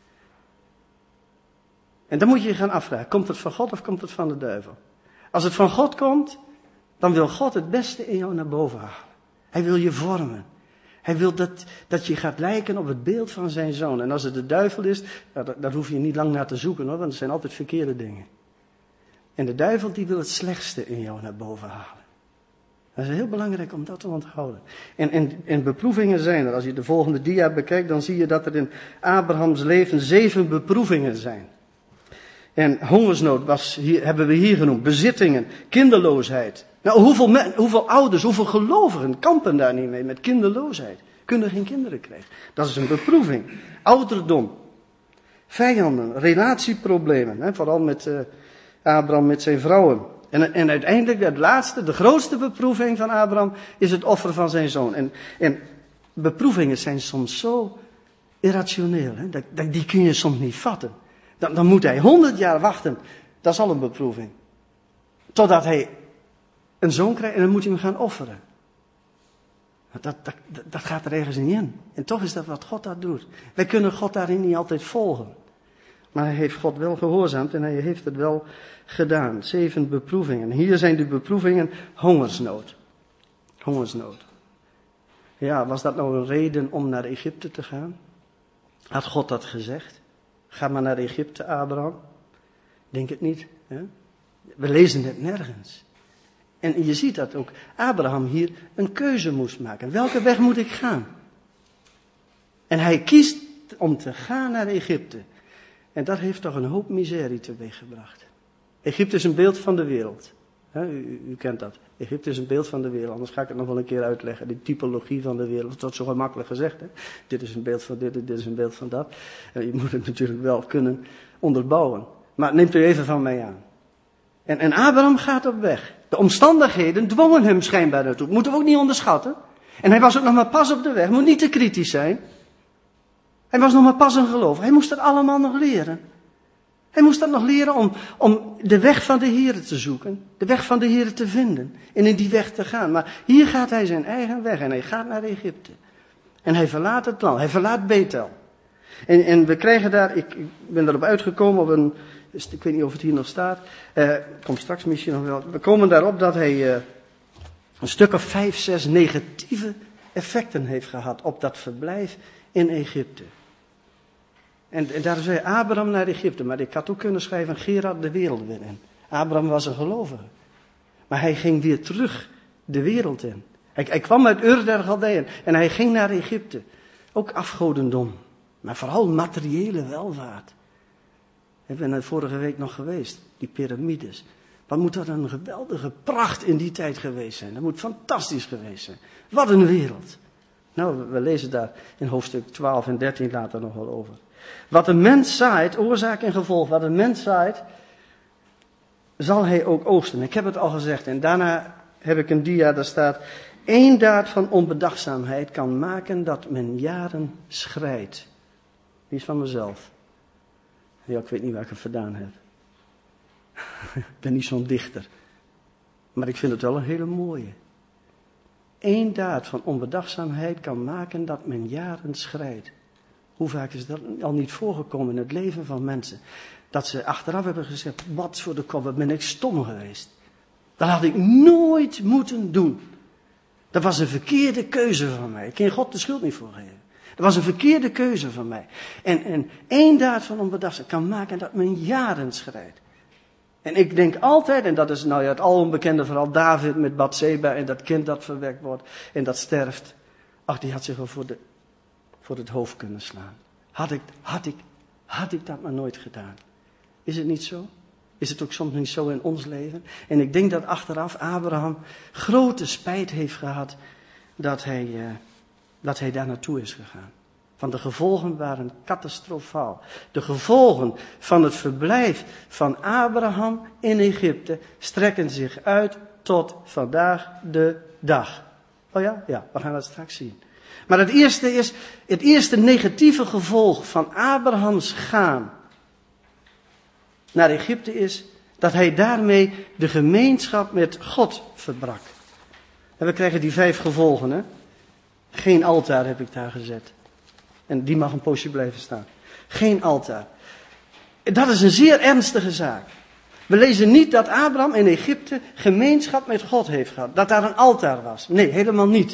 En dan moet je je gaan afvragen. Komt het van God of komt het van de duivel? Als het van God komt, dan wil God het beste in jou naar boven halen. Hij wil je vormen. Hij wil dat, dat je gaat lijken op het beeld van zijn zoon. En als het de duivel is, nou, daar, daar hoef je niet lang naar te zoeken hoor. Want het zijn altijd verkeerde dingen. En de duivel die wil het slechtste in jou naar boven halen. Dat is heel belangrijk om dat te onthouden. En, en, en beproevingen zijn er. Als je de volgende dia bekijkt, dan zie je dat er in Abrahams leven zeven beproevingen zijn. En hongersnood was hier, hebben we hier genoemd. Bezittingen, kinderloosheid. Nou, hoeveel, men, hoeveel ouders, hoeveel gelovigen kampen daar niet mee met kinderloosheid? Kunnen geen kinderen krijgen. Dat is een beproeving. Ouderdom. Vijanden, relatieproblemen. Hè, vooral met uh, Abraham met zijn vrouwen. En, en uiteindelijk het laatste, de grootste beproeving van Abraham is het offer van zijn zoon. En, en beproevingen zijn soms zo irrationeel. Hè, dat, dat, die kun je soms niet vatten. Dan, dan moet hij honderd jaar wachten. Dat is al een beproeving. Totdat hij een zoon krijgt en dan moet hij hem gaan offeren. Dat, dat, dat, dat gaat er ergens niet in. En toch is dat wat God dat doet. Wij kunnen God daarin niet altijd volgen. Maar hij heeft God wel gehoorzaamd en hij heeft het wel gedaan. Zeven beproevingen. Hier zijn de beproevingen hongersnood. Hongersnood. Ja, was dat nou een reden om naar Egypte te gaan? Had God dat gezegd? Ga maar naar Egypte, Abraham. Denk het niet. Hè? We lezen het nergens. En je ziet dat ook Abraham hier een keuze moest maken. Welke weg moet ik gaan? En hij kiest om te gaan naar Egypte. En dat heeft toch een hoop miserie teweeggebracht. Egypte is een beeld van de wereld. He, u, u kent dat. Egypte is een beeld van de wereld. Anders ga ik het nog wel een keer uitleggen. Die typologie van de wereld. Dat is zo gemakkelijk gezegd. Hè? Dit is een beeld van dit, dit is een beeld van dat. En je moet het natuurlijk wel kunnen onderbouwen. Maar neemt u even van mij aan. En, en Abraham gaat op weg. De omstandigheden dwongen hem schijnbaar naartoe. Dat moeten we ook niet onderschatten. En hij was ook nog maar pas op de weg. Moet niet te kritisch zijn. Hij was nog maar pas een geloof. Hij moest het allemaal nog leren. Hij moest dat nog leren om, om de weg van de Heer te zoeken. De weg van de Heer te vinden. En in die weg te gaan. Maar hier gaat hij zijn eigen weg. En hij gaat naar Egypte. En hij verlaat het land. Hij verlaat Bethel. En, en we krijgen daar, ik, ik ben erop uitgekomen op een, ik weet niet of het hier nog staat. Uh, komt straks misschien nog wel. We komen daarop dat hij uh, een stuk of vijf, zes negatieve effecten heeft gehad op dat verblijf in Egypte. En, en daar zei Abraham naar Egypte. Maar ik had ook kunnen schrijven Gerard de wereld weer in. Abraham was een gelovige. Maar hij ging weer terug de wereld in. Hij, hij kwam uit Ur der Galdeën en hij ging naar Egypte. Ook afgodendom. Maar vooral materiële welvaart. Ik ben er vorige week nog geweest. Die piramides. Wat moet dat een geweldige pracht in die tijd geweest zijn. Dat moet fantastisch geweest zijn. Wat een wereld. Nou, we lezen daar in hoofdstuk twaalf en dertien later nog wel over. Wat een mens zaait, oorzaak en gevolg, wat een mens zaait, zal hij ook oogsten. Ik heb het al gezegd en daarna heb ik een dia, daar staat, één daad van onbedachtzaamheid kan maken dat men jaren schrijdt. Die is van mezelf. Ja, ik weet niet waar ik het vandaan heb. Ik ben niet zo'n dichter. Maar ik vind het wel een hele mooie. Eén daad van onbedachtzaamheid kan maken dat men jaren schrijdt. Hoe vaak is dat al niet voorgekomen in het leven van mensen? Dat ze achteraf hebben gezegd, wat voor de kop, wat ben ik stom geweest. Dat had ik nooit moeten doen. Dat was een verkeerde keuze van mij. Ik kan God de schuld niet voor geven. Dat was een verkeerde keuze van mij. En, en één daad van onbedachtzaamheid kan maken dat men jaren schrijdt. En ik denk altijd, en dat is nou ja het alonbekende verhaal, David met Batseba en dat kind dat verwekt wordt en dat sterft. Ach, die had zich wel voor, de, voor het hoofd kunnen slaan. Had ik, had, ik, had ik dat maar nooit gedaan. Is het niet zo? Is het ook soms niet zo in ons leven? En ik denk dat achteraf Abraham grote spijt heeft gehad dat hij, uh, dat hij daar naartoe is gegaan. Want de gevolgen waren catastrofaal. De gevolgen van het verblijf van Abraham in Egypte strekken zich uit tot vandaag de dag. Oh ja? Ja, we gaan dat straks zien. Maar het eerste is, het eerste negatieve gevolg van Abrahams gaan naar Egypte is dat hij daarmee de gemeenschap met God verbrak. En we krijgen die vijf gevolgen, hè? Geen altaar heb ik daar gezet. En die mag een poosje blijven staan. Geen altaar. Dat is een zeer ernstige zaak. We lezen niet dat Abraham in Egypte gemeenschap met God heeft gehad. Dat daar een altaar was. Nee, helemaal niet.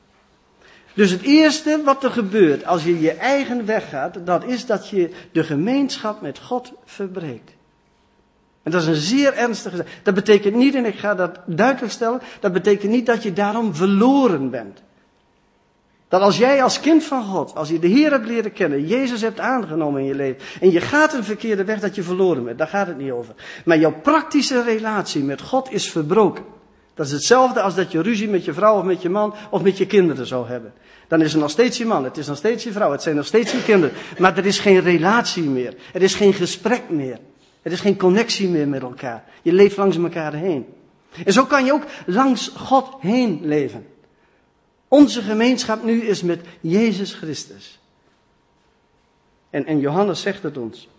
Dus het eerste wat er gebeurt als je je eigen weg gaat, dat is dat je de gemeenschap met God verbreekt. En dat is een zeer ernstige zaak. Dat betekent niet, en ik ga dat duidelijk stellen, dat betekent niet dat je daarom verloren bent. Dat als jij als kind van God, als je de Heer hebt leren kennen, Jezus hebt aangenomen in je leven, en je gaat een verkeerde weg, dat je verloren bent. Daar gaat het niet over. Maar jouw praktische relatie met God is verbroken. Dat is hetzelfde als dat je ruzie met je vrouw of met je man of met je kinderen zou hebben. Dan is er nog steeds je man, het is nog steeds je vrouw, het zijn nog steeds je kinderen. Maar er is geen relatie meer. Er is geen gesprek meer. Er is geen connectie meer met elkaar. Je leeft langs elkaar heen. En zo kan je ook langs God heen leven. Onze gemeenschap nu is met Jezus Christus. En, en Johannes zegt het ons.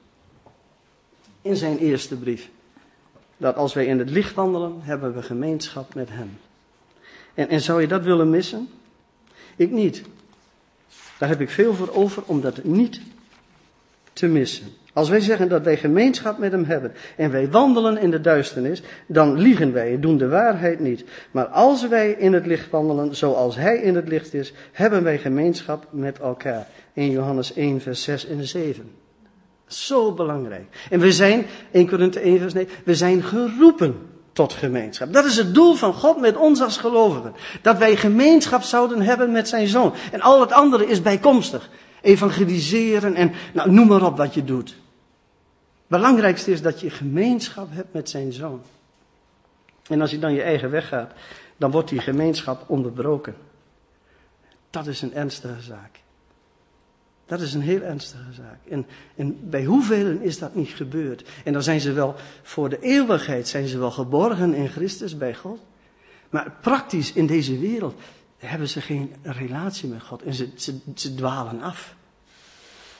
In zijn eerste brief. Dat als wij in het licht wandelen, hebben we gemeenschap met hem. En, en zou je dat willen missen? Ik niet. Daar heb ik veel voor over om dat niet te missen. Als wij zeggen dat wij gemeenschap met hem hebben en wij wandelen in de duisternis, dan liegen wij en doen de waarheid niet. Maar als wij in het licht wandelen zoals hij in het licht is, hebben wij gemeenschap met elkaar. In Johannes één vers zes en zeven. Zo belangrijk. En we zijn, Eerste Korinthe één vers negen, we zijn geroepen tot gemeenschap. Dat is het doel van God met ons als gelovigen. Dat wij gemeenschap zouden hebben met zijn zoon. En al het andere is bijkomstig. Evangeliseren en nou, noem maar op wat je doet. Het belangrijkste is dat je gemeenschap hebt met zijn zoon. En als je dan je eigen weg gaat, dan wordt die gemeenschap onderbroken. Dat is een ernstige zaak. Dat is een heel ernstige zaak. En, en bij hoeveel is dat niet gebeurd? En dan zijn ze wel voor de eeuwigheid, zijn ze wel geborgen in Christus bij God. Maar praktisch in deze wereld hebben ze geen relatie met God. En ze, ze, ze dwalen af.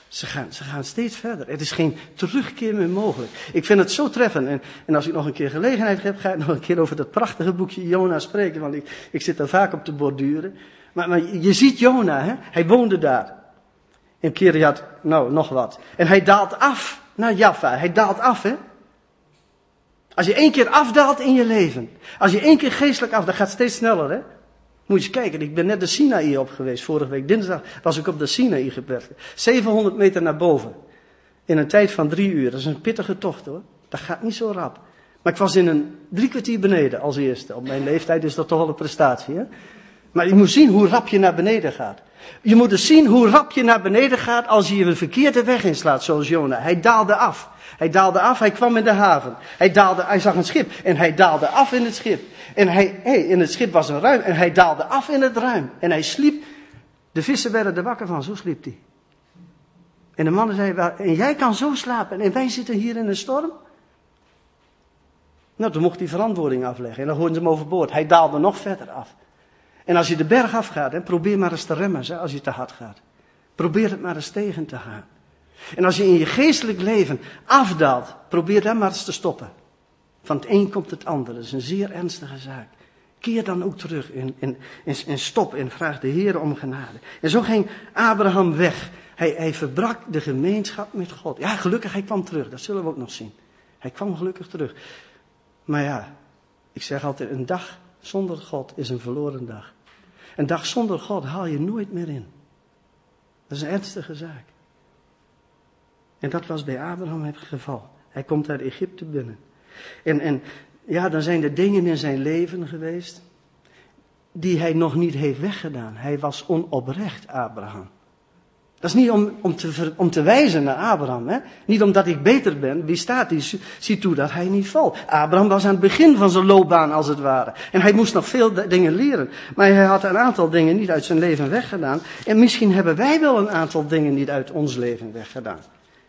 Ze gaan, ze gaan steeds verder. Er is geen terugkeer meer mogelijk. Ik vind het zo treffend. En, en als ik nog een keer gelegenheid heb, ga ik nog een keer over dat prachtige boekje Jona spreken. Want ik, ik zit daar vaak op te borduren. Maar, maar je ziet Jona, hè? Hij woonde daar. In Kiriat, nou, nog wat. En hij daalt af naar Jaffa. Hij daalt af, hè. Als je één keer afdaalt in je leven. Als je één keer geestelijk afdaalt, gaat het steeds sneller, hè. Moet je eens kijken, ik ben net de Sinaï op geweest. Vorige week dinsdag was ik op de Sinaï gebergte. zevenhonderd meter naar boven. In een tijd van drie uur. Dat is een pittige tocht, hoor. Dat gaat niet zo rap. Maar ik was in een drie kwartier beneden als eerste. Op mijn leeftijd is dat toch wel een prestatie, hè. Maar je moet zien hoe rap je naar beneden gaat. Je moet dus zien hoe rap je naar beneden gaat als je een verkeerde weg inslaat, zoals Jona. Hij daalde af. Hij daalde af, hij kwam in de haven. Hij daalde, hij zag een schip en hij daalde af in het schip. En hij, hey, in het schip was een ruim en hij daalde af in het ruim. En hij sliep. De vissen werden er wakker van, zo sliep hij. En de mannen zeiden, en jij kan zo slapen en wij zitten hier in een storm? Nou, toen mocht hij verantwoording afleggen en dan gooiden ze hem overboord. Hij daalde nog verder af. En als je de berg afgaat, hè, probeer maar eens te remmen hè, als je te hard gaat. Probeer het maar eens tegen te gaan. En als je in je geestelijk leven afdaalt, probeer dan maar eens te stoppen. Van het een komt het ander. Dat is een zeer ernstige zaak. Keer dan ook terug en, en, en, en stop en vraag de Heer om genade. En zo ging Abraham weg. Hij, hij verbrak de gemeenschap met God. Ja, gelukkig, hij kwam terug. Dat zullen we ook nog zien. Hij kwam gelukkig terug. Maar ja, ik zeg altijd, een dag zonder God is een verloren dag. Een dag zonder God haal je nooit meer in. Dat is een ernstige zaak. En dat was bij Abraham het geval. Hij komt uit Egypte binnen. En, en ja, dan zijn er dingen in zijn leven geweest die hij nog niet heeft weggedaan. Hij was onoprecht, Abraham. Dat is niet om, om, te, ver, om te wijzen naar Abraham. Hè? Niet omdat ik beter ben. Wie staat die? Ziet toe dat hij niet valt. Abraham was aan het begin van zijn loopbaan als het ware. En hij moest nog veel dingen leren. Maar hij had een aantal dingen niet uit zijn leven weggedaan. En misschien hebben wij wel een aantal dingen niet uit ons leven weggedaan.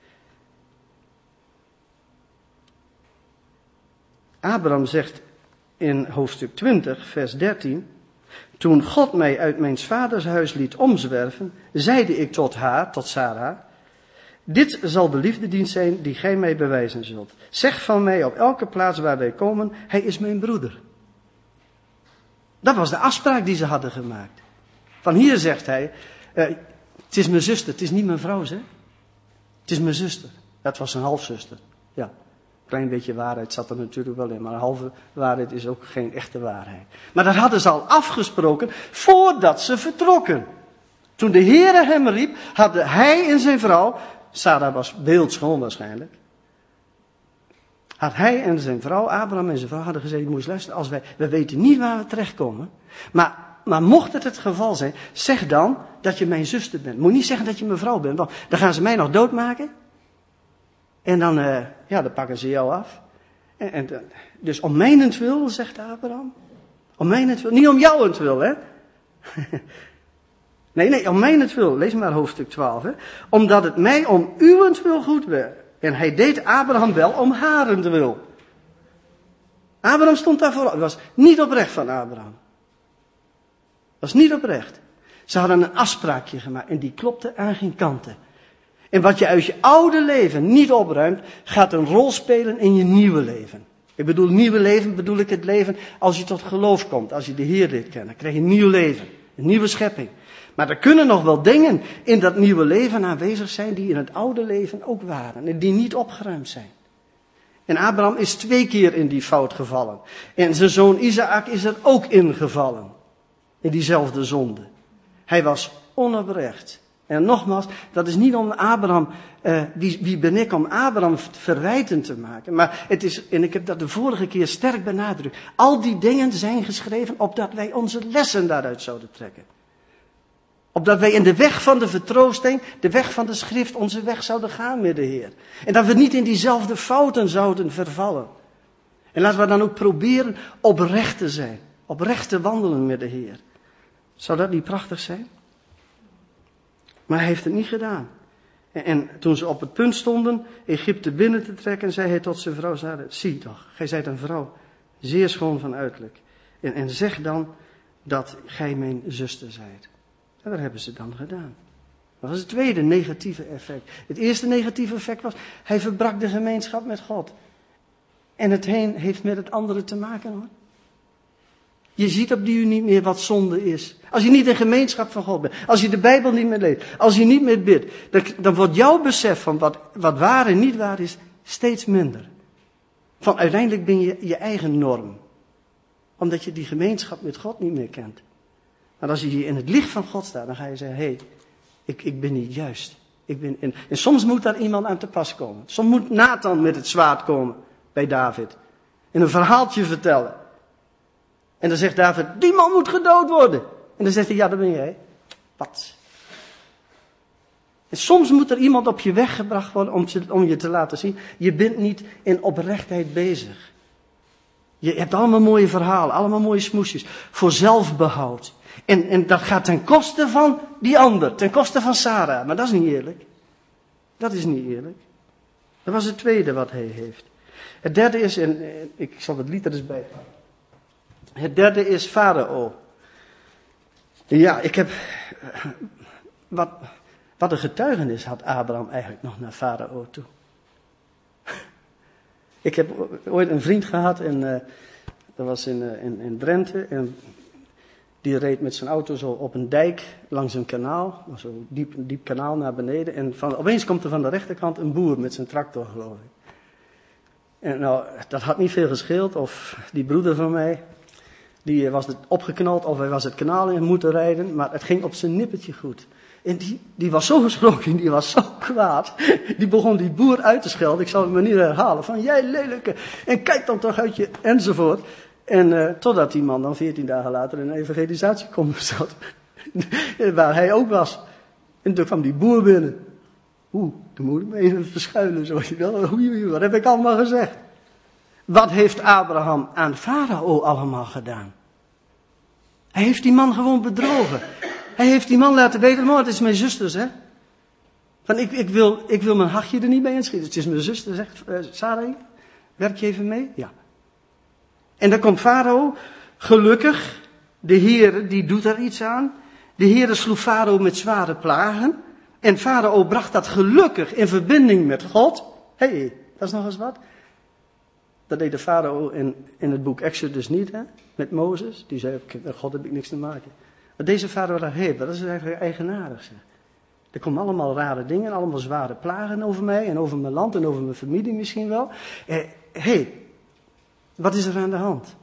Abraham zegt in hoofdstuk twintig, vers dertien... Toen God mij uit mijn vaders huis liet omzwerven, zeide ik tot haar, tot Sarah, dit zal de liefdedienst zijn die gij mij bewijzen zult. Zeg van mij op elke plaats waar wij komen, hij is mijn broeder. Dat was de afspraak die ze hadden gemaakt. Van hier zegt hij, uh, het is mijn zuster, het is niet mijn vrouw, hè? Het is mijn zuster. Dat was een halfzuster, ja. Een klein beetje waarheid zat er natuurlijk wel in, maar een halve waarheid is ook geen echte waarheid. Maar dat hadden ze al afgesproken voordat ze vertrokken. Toen de Heere hem riep, hadden hij en zijn vrouw, Sarah was beeldschoon waarschijnlijk, had hij en zijn vrouw, Abraham en zijn vrouw, hadden gezegd, moet je luisteren, als wij, we weten niet waar we terechtkomen, maar, maar mocht het het geval zijn, zeg dan dat je mijn zuster bent. Moet niet zeggen dat je mijn vrouw bent, want dan gaan ze mij nog doodmaken. En dan, uh, ja, dan pakken ze jou af. En, en, dus om mijnentwil, zegt Abraham. Om mijnentwil, niet om jouwentwil, hè. nee, nee, om mijnentwil. Lees maar hoofdstuk twaalf, hè. Omdat het mij om uwentwil goed werd. En hij deed Abraham wel om harentwil. Abraham stond daarvoor. Het was niet oprecht van Abraham. Het was niet oprecht. Ze hadden een afspraakje gemaakt en die klopte aan geen kanten. En wat je uit je oude leven niet opruimt, gaat een rol spelen in je nieuwe leven. Ik bedoel, nieuwe leven bedoel ik het leven als je tot geloof komt, als je de Heer leert kennen. Dan krijg je een nieuw leven, een nieuwe schepping. Maar er kunnen nog wel dingen in dat nieuwe leven aanwezig zijn die in het oude leven ook waren en die niet opgeruimd zijn. En Abraham is twee keer in die fout gevallen. En zijn zoon Isaac is er ook in gevallen. In diezelfde zonde. Hij was onoprecht. En nogmaals, dat is niet om Abraham, uh, wie, wie ben ik om Abraham verwijten te maken. Maar het is, en ik heb dat de vorige keer sterk benadrukt. Al die dingen zijn geschreven opdat wij onze lessen daaruit zouden trekken. Opdat wij in de weg van de vertroosting, de weg van de schrift, onze weg zouden gaan met de Heer. En dat we niet in diezelfde fouten zouden vervallen. En laten we dan ook proberen oprecht te zijn. Oprecht te wandelen met de Heer. Zou dat niet prachtig zijn? Maar hij heeft het niet gedaan. En, en toen ze op het punt stonden Egypte binnen te trekken, zei hij tot zijn vrouw, zie toch, gij zijt een vrouw, zeer schoon van uiterlijk. En, en zeg dan dat gij mijn zuster zijt. En dat hebben ze dan gedaan. Dat was het tweede negatieve effect. Het eerste negatieve effect was, hij verbrak de gemeenschap met God. En het een heeft met het andere te maken, hoor. Je ziet op die uur niet meer wat zonde is. Als je niet in gemeenschap van God bent. Als je de Bijbel niet meer leest. Als je niet meer bidt. Dan, dan wordt jouw besef van wat, wat waar en niet waar is steeds minder. Van uiteindelijk ben je je eigen norm. Omdat je die gemeenschap met God niet meer kent. Maar als je hier in het licht van God staat. Dan ga je zeggen. Hé, hey, ik, ik ben niet juist. Ik ben, en, en soms moet daar iemand aan te pas komen. Soms moet Nathan met het zwaard komen. Bij David. En een verhaaltje vertellen. En dan zegt David, die man moet gedood worden. En dan zegt hij, ja, dat ben jij. Wat? En soms moet er iemand op je weg gebracht worden om, te, om je te laten zien, je bent niet in oprechtheid bezig. Je hebt allemaal mooie verhalen, allemaal mooie smoesjes. Voor zelfbehoud. En, en dat gaat ten koste van die ander, ten koste van Sarah. Maar dat is niet eerlijk. Dat is niet eerlijk. Dat was het tweede wat hij heeft. Het derde is, en ik zal het lied er eens bij pakken. Het derde is Farao. Ja, ik heb, wat, wat een getuigenis had Abraham eigenlijk nog naar Farao toe. Ik heb ooit een vriend gehad, en uh, dat was in, uh, in, in Drenthe, en die reed met zijn auto zo op een dijk langs een kanaal, zo'n diep, diep kanaal naar beneden, en van, opeens komt er van de rechterkant een boer met zijn tractor, geloof ik. En nou, dat had niet veel gescheeld, of die broeder van mij, die was het opgeknald of hij was het kanaal in moeten rijden, maar het ging op zijn nippertje goed. En die, die was zo geschrokken, die was zo kwaad. Die begon die boer uit te schelden, ik zal het maar niet herhalen, van jij lelijke, en kijk dan toch uit je, enzovoort. En uh, totdat die man dan veertien dagen later in een evangelisatiekomst zat, waar hij ook was. En toen kwam die boer binnen. Oeh, toen moet ik me even verschuilen, zo je wel. Oei, wat heb ik allemaal gezegd? Wat heeft Abraham aan Farao allemaal gedaan? Hij heeft die man gewoon bedrogen. Hij heeft die man laten weten, maar het is mijn zusters, hè. Van, ik, ik, wil, ik wil mijn hachje er niet bij inschieten. Het is mijn zuster, zegt uh, Sarai. Werk je even mee? Ja. En dan komt Farao, gelukkig, de Heere, die doet er iets aan. De Heere sloeg Farao met zware plagen. En Farao bracht dat gelukkig in verbinding met God. Hé, hey, dat is nog eens wat. Dat deed de Farao in, in het boek Exodus niet, hè? Met Mozes. Die zei, met God heb ik niks te maken. Maar deze Farao daar heeft, dat is eigenlijk eigenaardig, zeg. Er komen allemaal rare dingen, allemaal zware plagen over mij en over mijn land en over mijn familie misschien wel. Hé, eh, hey, wat is er aan de hand?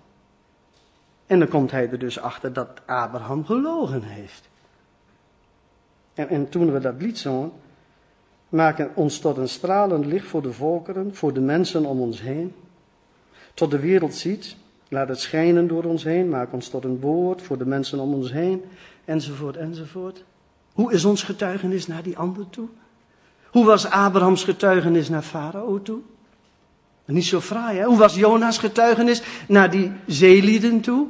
En dan komt hij er dus achter dat Abraham gelogen heeft. En, en toen we dat lied zongen, maken ons tot een stralend licht voor de volkeren, voor de mensen om ons heen. Tot de wereld ziet, laat het schijnen door ons heen, maak ons tot een woord voor de mensen om ons heen, enzovoort, enzovoort. Hoe is ons getuigenis naar die ander toe? Hoe was Abrahams getuigenis naar Farao toe? Niet zo fraai, hè? Hoe was Jona's getuigenis naar die zeelieden toe?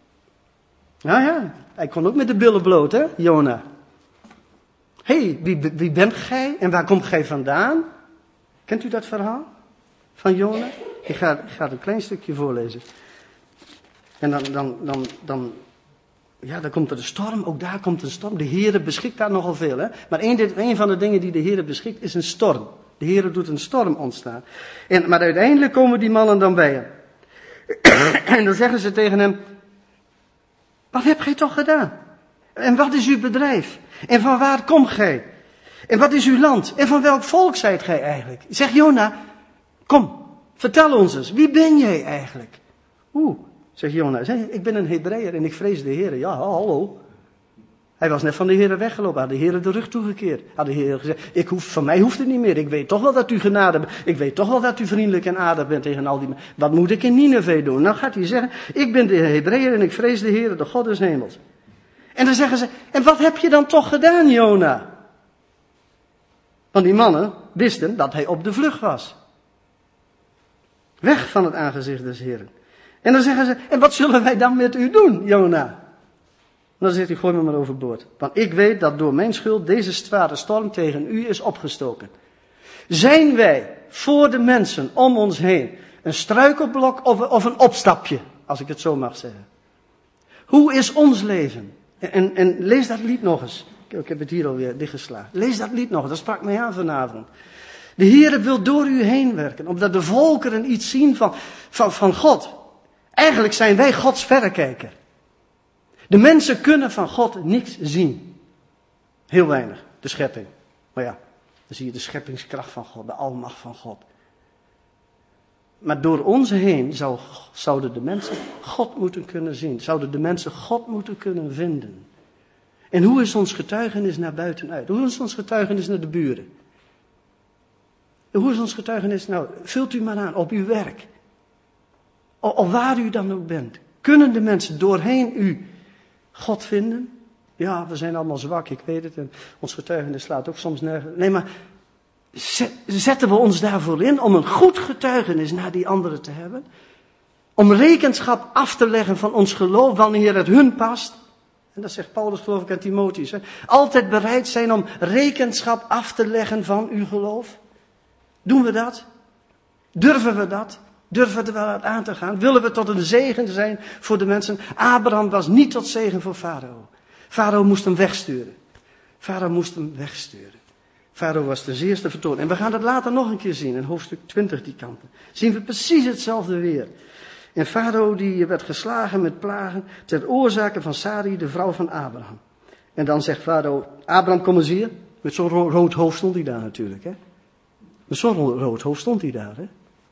Nou ja, hij kon ook met de billen bloot, hè, Jona. Hé, hey, wie, wie bent gij en waar komt gij vandaan? Kent u dat verhaal van Jona? Ik ga, ik ga het een klein stukje voorlezen. En dan, dan, dan, dan, ja, dan komt er een storm, ook daar komt een storm. De Heere beschikt daar nogal veel, hè. Maar een, een van de dingen die de Heere beschikt is een storm. De Heere doet een storm ontstaan. En, maar uiteindelijk komen die mannen dan bij hem. En dan zeggen ze tegen hem, wat heb gij toch gedaan? En wat is uw bedrijf? En van waar komt gij? En wat is uw land? En van welk volk zijt gij eigenlijk? Zeg Jona, kom, vertel ons eens, wie ben jij eigenlijk? Oeh, zegt Jona, zeg, ik ben een Hebreeër en ik vrees de Heere. Ja, hallo. Hij was net van de Heere weggelopen, had de Heere de rug toegekeerd. Had de Heere gezegd, ik hoef, van mij hoeft het niet meer. Ik weet toch wel dat u genade bent. Ik weet toch wel dat u vriendelijk en aardig bent tegen al die mensen. Wat moet ik in Nineveh doen? Nou gaat hij zeggen, ik ben de Hebreeër en ik vrees de Heere, de God des hemels. En dan zeggen ze, en wat heb je dan toch gedaan, Jona? Want die mannen wisten dat hij op de vlucht was. Weg van het aangezicht des Heeren. En dan zeggen ze, en wat zullen wij dan met u doen, Jona? En dan zegt hij, gooi me maar overboord. Want ik weet dat door mijn schuld deze zware storm tegen u is opgestoken. Zijn wij voor de mensen om ons heen een struikelblok of, of een opstapje, als ik het zo mag zeggen? Hoe is ons leven? En, en lees dat lied nog eens. Ik heb het hier alweer dichtgeslagen. Lees dat lied nog, dat sprak mij aan vanavond. De Heere wil door u heen werken, omdat de volkeren iets zien van, van, van God. Eigenlijk zijn wij Gods verrekijker. De mensen kunnen van God niks zien. Heel weinig, de schepping. Maar ja, dan zie je de scheppingskracht van God, de almacht van God. Maar door ons heen zou, zouden de mensen God moeten kunnen zien. Zouden de mensen God moeten kunnen vinden. En hoe is ons getuigenis naar buiten uit? Hoe is ons getuigenis naar de buren? Hoe is ons getuigenis? Nou, vult u maar aan op uw werk. Of waar u dan ook bent. Kunnen de mensen doorheen u God vinden? Ja, we zijn allemaal zwak, ik weet het. En ons getuigenis slaat ook soms nergens. Nee, maar zetten we ons daarvoor in om een goed getuigenis naar die anderen te hebben? Om rekenschap af te leggen van ons geloof wanneer het hun past? En dat zegt Paulus geloof ik aan Timotheus. Hè? Altijd bereid zijn om rekenschap af te leggen van uw geloof. Doen we dat? Durven we dat? Durven we er aan te gaan? Willen we tot een zegen zijn voor de mensen? Abraham was niet tot zegen voor Farao. Farao moest hem wegsturen. Farao moest hem wegsturen. Farao was ten zeerste vertoond. En we gaan dat later nog een keer zien, in hoofdstuk twintig die kanten. Zien we precies hetzelfde weer. En Farao die werd geslagen met plagen ter oorzake van Sarai, de vrouw van Abraham. En dan zegt Farao, Abraham kom eens hier. Met zo'n ro- rood hoofd stond hij daar natuurlijk. Hè? Met zo'n ro- rood hoofd stond hij daar. Hè?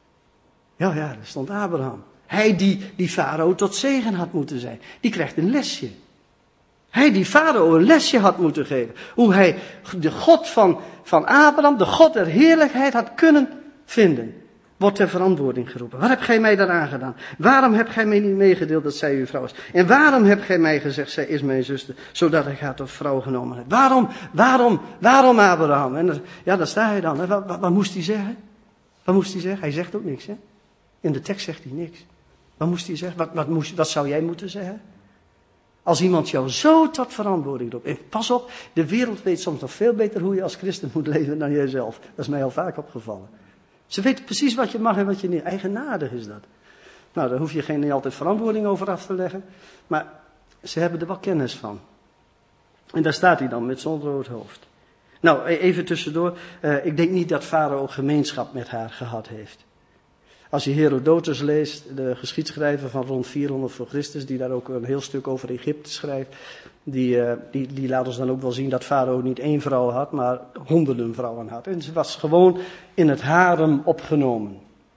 Ja, ja, daar stond Abraham. Hij die, die Farao tot zegen had moeten zijn. Die krijgt een lesje. Hij die Farao een lesje had moeten geven. Hoe hij de God van, van Abraham, de God der heerlijkheid had kunnen vinden. Wordt ter verantwoording geroepen. Wat heb gij mij daaraan gedaan? Waarom heb gij mij niet meegedeeld dat zij uw vrouw is? En waarom heb gij mij gezegd, zij is mijn zuster, zodat ik haar tot vrouw genomen heb? Waarom, waarom, waarom Abraham? En dat, ja, daar sta hij dan. Wat, wat, wat moest hij zeggen? Wat moest hij zeggen? Hij zegt ook niks, hè? In de tekst zegt hij niks. Wat moest hij zeggen? Wat, wat, moest, wat zou jij moeten zeggen? Als iemand jou zo tot verantwoording roept. En pas op, de wereld weet soms nog veel beter hoe je als christen moet leven dan jijzelf. Dat is mij al vaak opgevallen. Ze weten precies wat je mag en wat je niet. Eigenaardig is dat. Nou, daar hoef je geen niet altijd verantwoording over af te leggen. Maar ze hebben er wel kennis van. En daar staat hij dan met zo'n rood hoofd. Nou, even tussendoor. Uh, ik denk niet dat Farao gemeenschap met haar gehad heeft. Als je Herodotus leest, de geschiedschrijver van rond vierhonderd voor Christus, die daar ook een heel stuk over Egypte schrijft, die, uh, die, die laat ons dan ook wel zien dat Farao niet één vrouw had, maar honderden vrouwen had. En ze was gewoon in het harem opgenomen.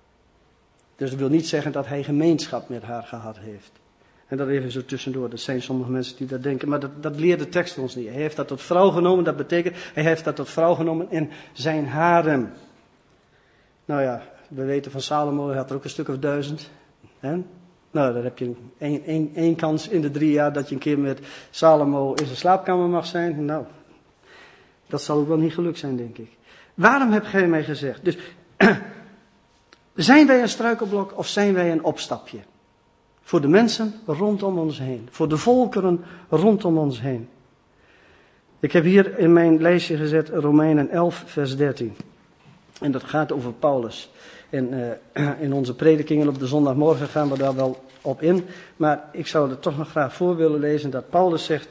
Dus dat wil niet zeggen dat hij gemeenschap met haar gehad heeft. En dat even zo tussendoor, dat zijn sommige mensen die dat denken, maar dat, dat leert de tekst ons niet. Hij heeft dat tot vrouw genomen, dat betekent, hij heeft dat tot vrouw genomen in zijn harem. Nou ja, we weten van Salomo, hij had er ook een stuk of duizend. Hè? Nou, dan heb je één, één, één kans in de drie jaar dat je een keer met Salomo in zijn slaapkamer mag zijn. Nou, dat zal ook wel niet gelukt zijn, denk ik. Waarom heb gij mij gezegd? Dus, zijn wij een struikelblok of zijn wij een opstapje? Voor de mensen rondom ons heen. Voor de volkeren rondom ons heen. Ik heb hier in mijn lijstje gezet Romeinen elf vers dertien. En dat gaat over Paulus. En uh, in onze predikingen op de zondagmorgen gaan we daar wel op in. Maar ik zou er toch nog graag voor willen lezen dat Paulus zegt: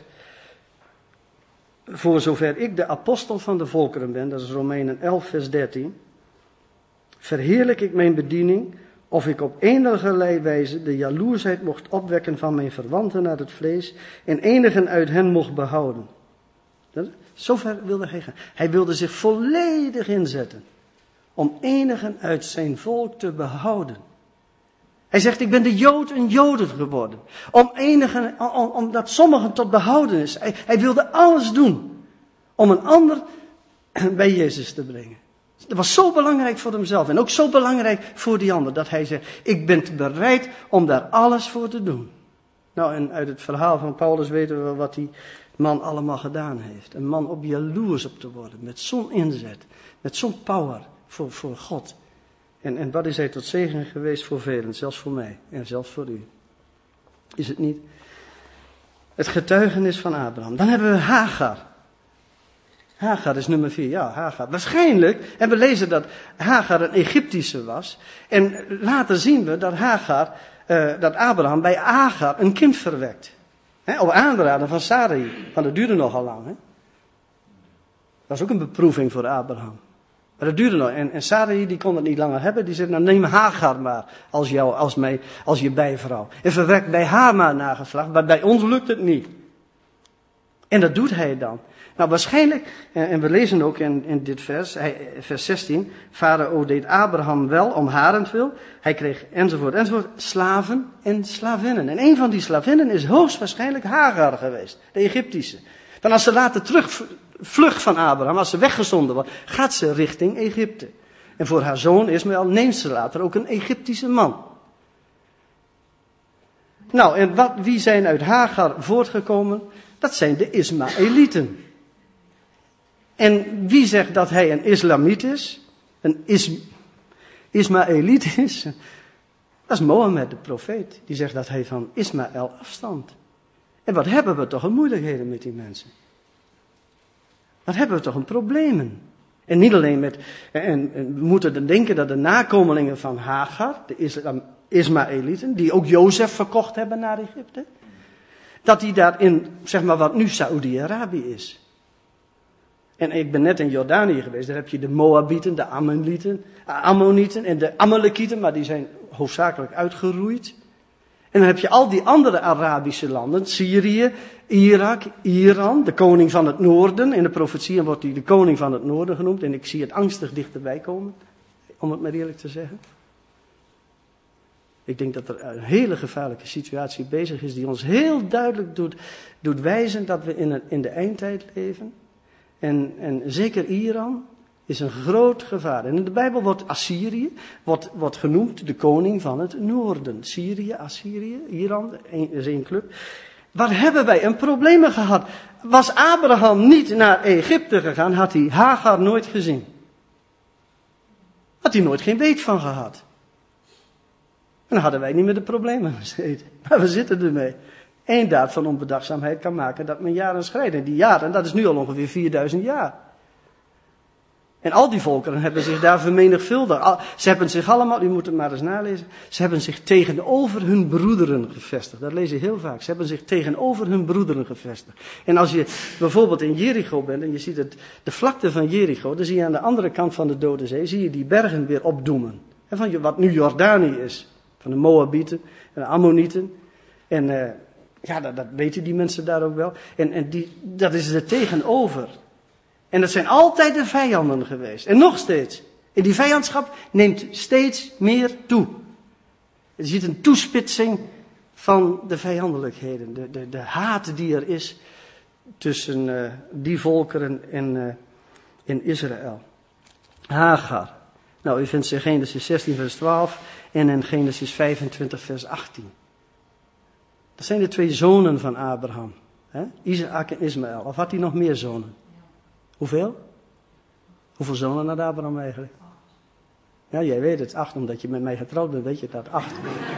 voor zover ik de apostel van de volkeren ben, dat is Romeinen elf vers dertien. Verheerlijk ik mijn bediening, of ik op enigerlei wijze de jaloersheid mocht opwekken van mijn verwanten naar het vlees en enigen uit hen mocht behouden. Dat, zover wilde hij gaan. Hij wilde zich volledig inzetten om enigen uit zijn volk te behouden. Hij zegt, ik ben de Jood een Joden geworden. Om enigen, om, omdat sommigen tot behouden is. Hij, hij wilde alles doen om een ander bij Jezus te brengen. Dat was zo belangrijk voor hemzelf en ook zo belangrijk voor die ander. Dat hij zegt, ik ben bereid om daar alles voor te doen. Nou, en uit het verhaal van Paulus weten we wat die man allemaal gedaan heeft. Een man op jaloers op te worden. Met zo'n inzet. Met zo'n power voor, voor God. En, en wat is hij tot zegen geweest voor velen. Zelfs voor mij. En zelfs voor u. Is het niet? Het getuigenis van Abraham. Dan hebben we Hagar. Hagar is nummer vier. Ja, Hagar. Waarschijnlijk, en we lezen dat Hagar een Egyptische was. En later zien we dat Hagar, uh, dat Abraham bij Hagar een kind verwekt. He, op aanraden van Sarai. Want dat duurde nogal lang. Hè? Dat was ook een beproeving voor Abraham. Maar dat duurde nog. En, en Sarai die kon het niet langer hebben. Die zei, nou neem Hagar maar als, jou, als, mij, als je bijvrouw. En verwek bij haar maar nageslacht. Maar bij ons lukt het niet. En dat doet hij dan. Nou waarschijnlijk, en, en we lezen ook in, in dit vers, hij, vers zestien. Farao deed Abraham wel om harentwil. Hij kreeg enzovoort enzovoort slaven en slavinnen. En een van die slavinnen is hoogstwaarschijnlijk Hagar geweest. De Egyptische. Dan als ze later terugvlucht van Abraham, als ze weggezonden wordt, gaat ze richting Egypte. En voor haar zoon Ismaël neemt ze later ook een Egyptische man. Nou, en wat, wie zijn uit Hagar voortgekomen? Dat zijn de Ismaëlieten. En wie zegt dat hij een islamiet is? Een is, Ismaëliet is? Dat is Mohammed, de profeet. Die zegt dat hij van Ismaël afstamt. En wat hebben we toch een moeilijkheden met die mensen? Wat hebben we toch een problemen? En niet alleen met, en, en we moeten dan denken dat de nakomelingen van Hagar, de Islam, Ismaëlieten, die ook Jozef verkocht hebben naar Egypte, dat die daar in, zeg maar wat nu Saoedi-Arabië is. En ik ben net in Jordanië geweest, daar heb je de Moabieten, de Ammonieten, Ammonieten en de Amalekieten, maar die zijn hoofdzakelijk uitgeroeid. En dan heb je al die andere Arabische landen, Syrië, Irak, Iran, de koning van het noorden. In de profetieën wordt hij de koning van het noorden genoemd. En ik zie het angstig dichterbij komen, om het maar eerlijk te zeggen. Ik denk dat er een hele gevaarlijke situatie bezig is die ons heel duidelijk doet, doet wijzen dat we in, een, in de eindtijd leven. En, en zeker Iran is een groot gevaar. En in de Bijbel wordt Assyrië wordt, wordt genoemd de koning van het noorden. Syrië, Assyrië, Iran, een, is één club. Waar hebben wij een probleem gehad? Was Abraham niet naar Egypte gegaan, had hij Hagar nooit gezien. Had hij nooit geen weet van gehad. En dan hadden wij niet met de problemen gezeten. Maar we zitten ermee. Eén daad van onbedachtzaamheid kan maken dat men jaren schrijdt. En die jaren, dat is nu al ongeveer vierduizend jaar. En al die volkeren hebben zich daar vermenigvuldigd. Ze hebben zich allemaal, u moet het maar eens nalezen. Ze hebben zich tegenover hun broederen gevestigd. Dat lees je heel vaak. Ze hebben zich tegenover hun broederen gevestigd. En als je bijvoorbeeld in Jericho bent en je ziet het, de vlakte van Jericho, dan zie je aan de andere kant van de Dode Zee, zie je die bergen weer opdoemen. En van wat nu Jordanië is. Van de Moabieten en de Ammonieten. En uh, ja, dat, dat weten die mensen daar ook wel. En, en die, dat is er tegenover. En dat zijn altijd de vijanden geweest. En nog steeds. En die vijandschap neemt steeds meer toe. Je ziet een toespitsing van de vijandelijkheden. De, de, de haat die er is tussen uh, die volkeren en, uh, in Israël. Hagar. Nou, u vindt ze in Genesis zestien vers twaalf en in Genesis vijfentwintig vers achttien. Dat zijn de twee zonen van Abraham. Hè? Isaac en Ismaël. Of had hij nog meer zonen? Hoeveel? Hoeveel zonen had Abraham eigenlijk? Ja, jij weet het. Acht, omdat je met mij getrouwd bent, weet je dat. Acht.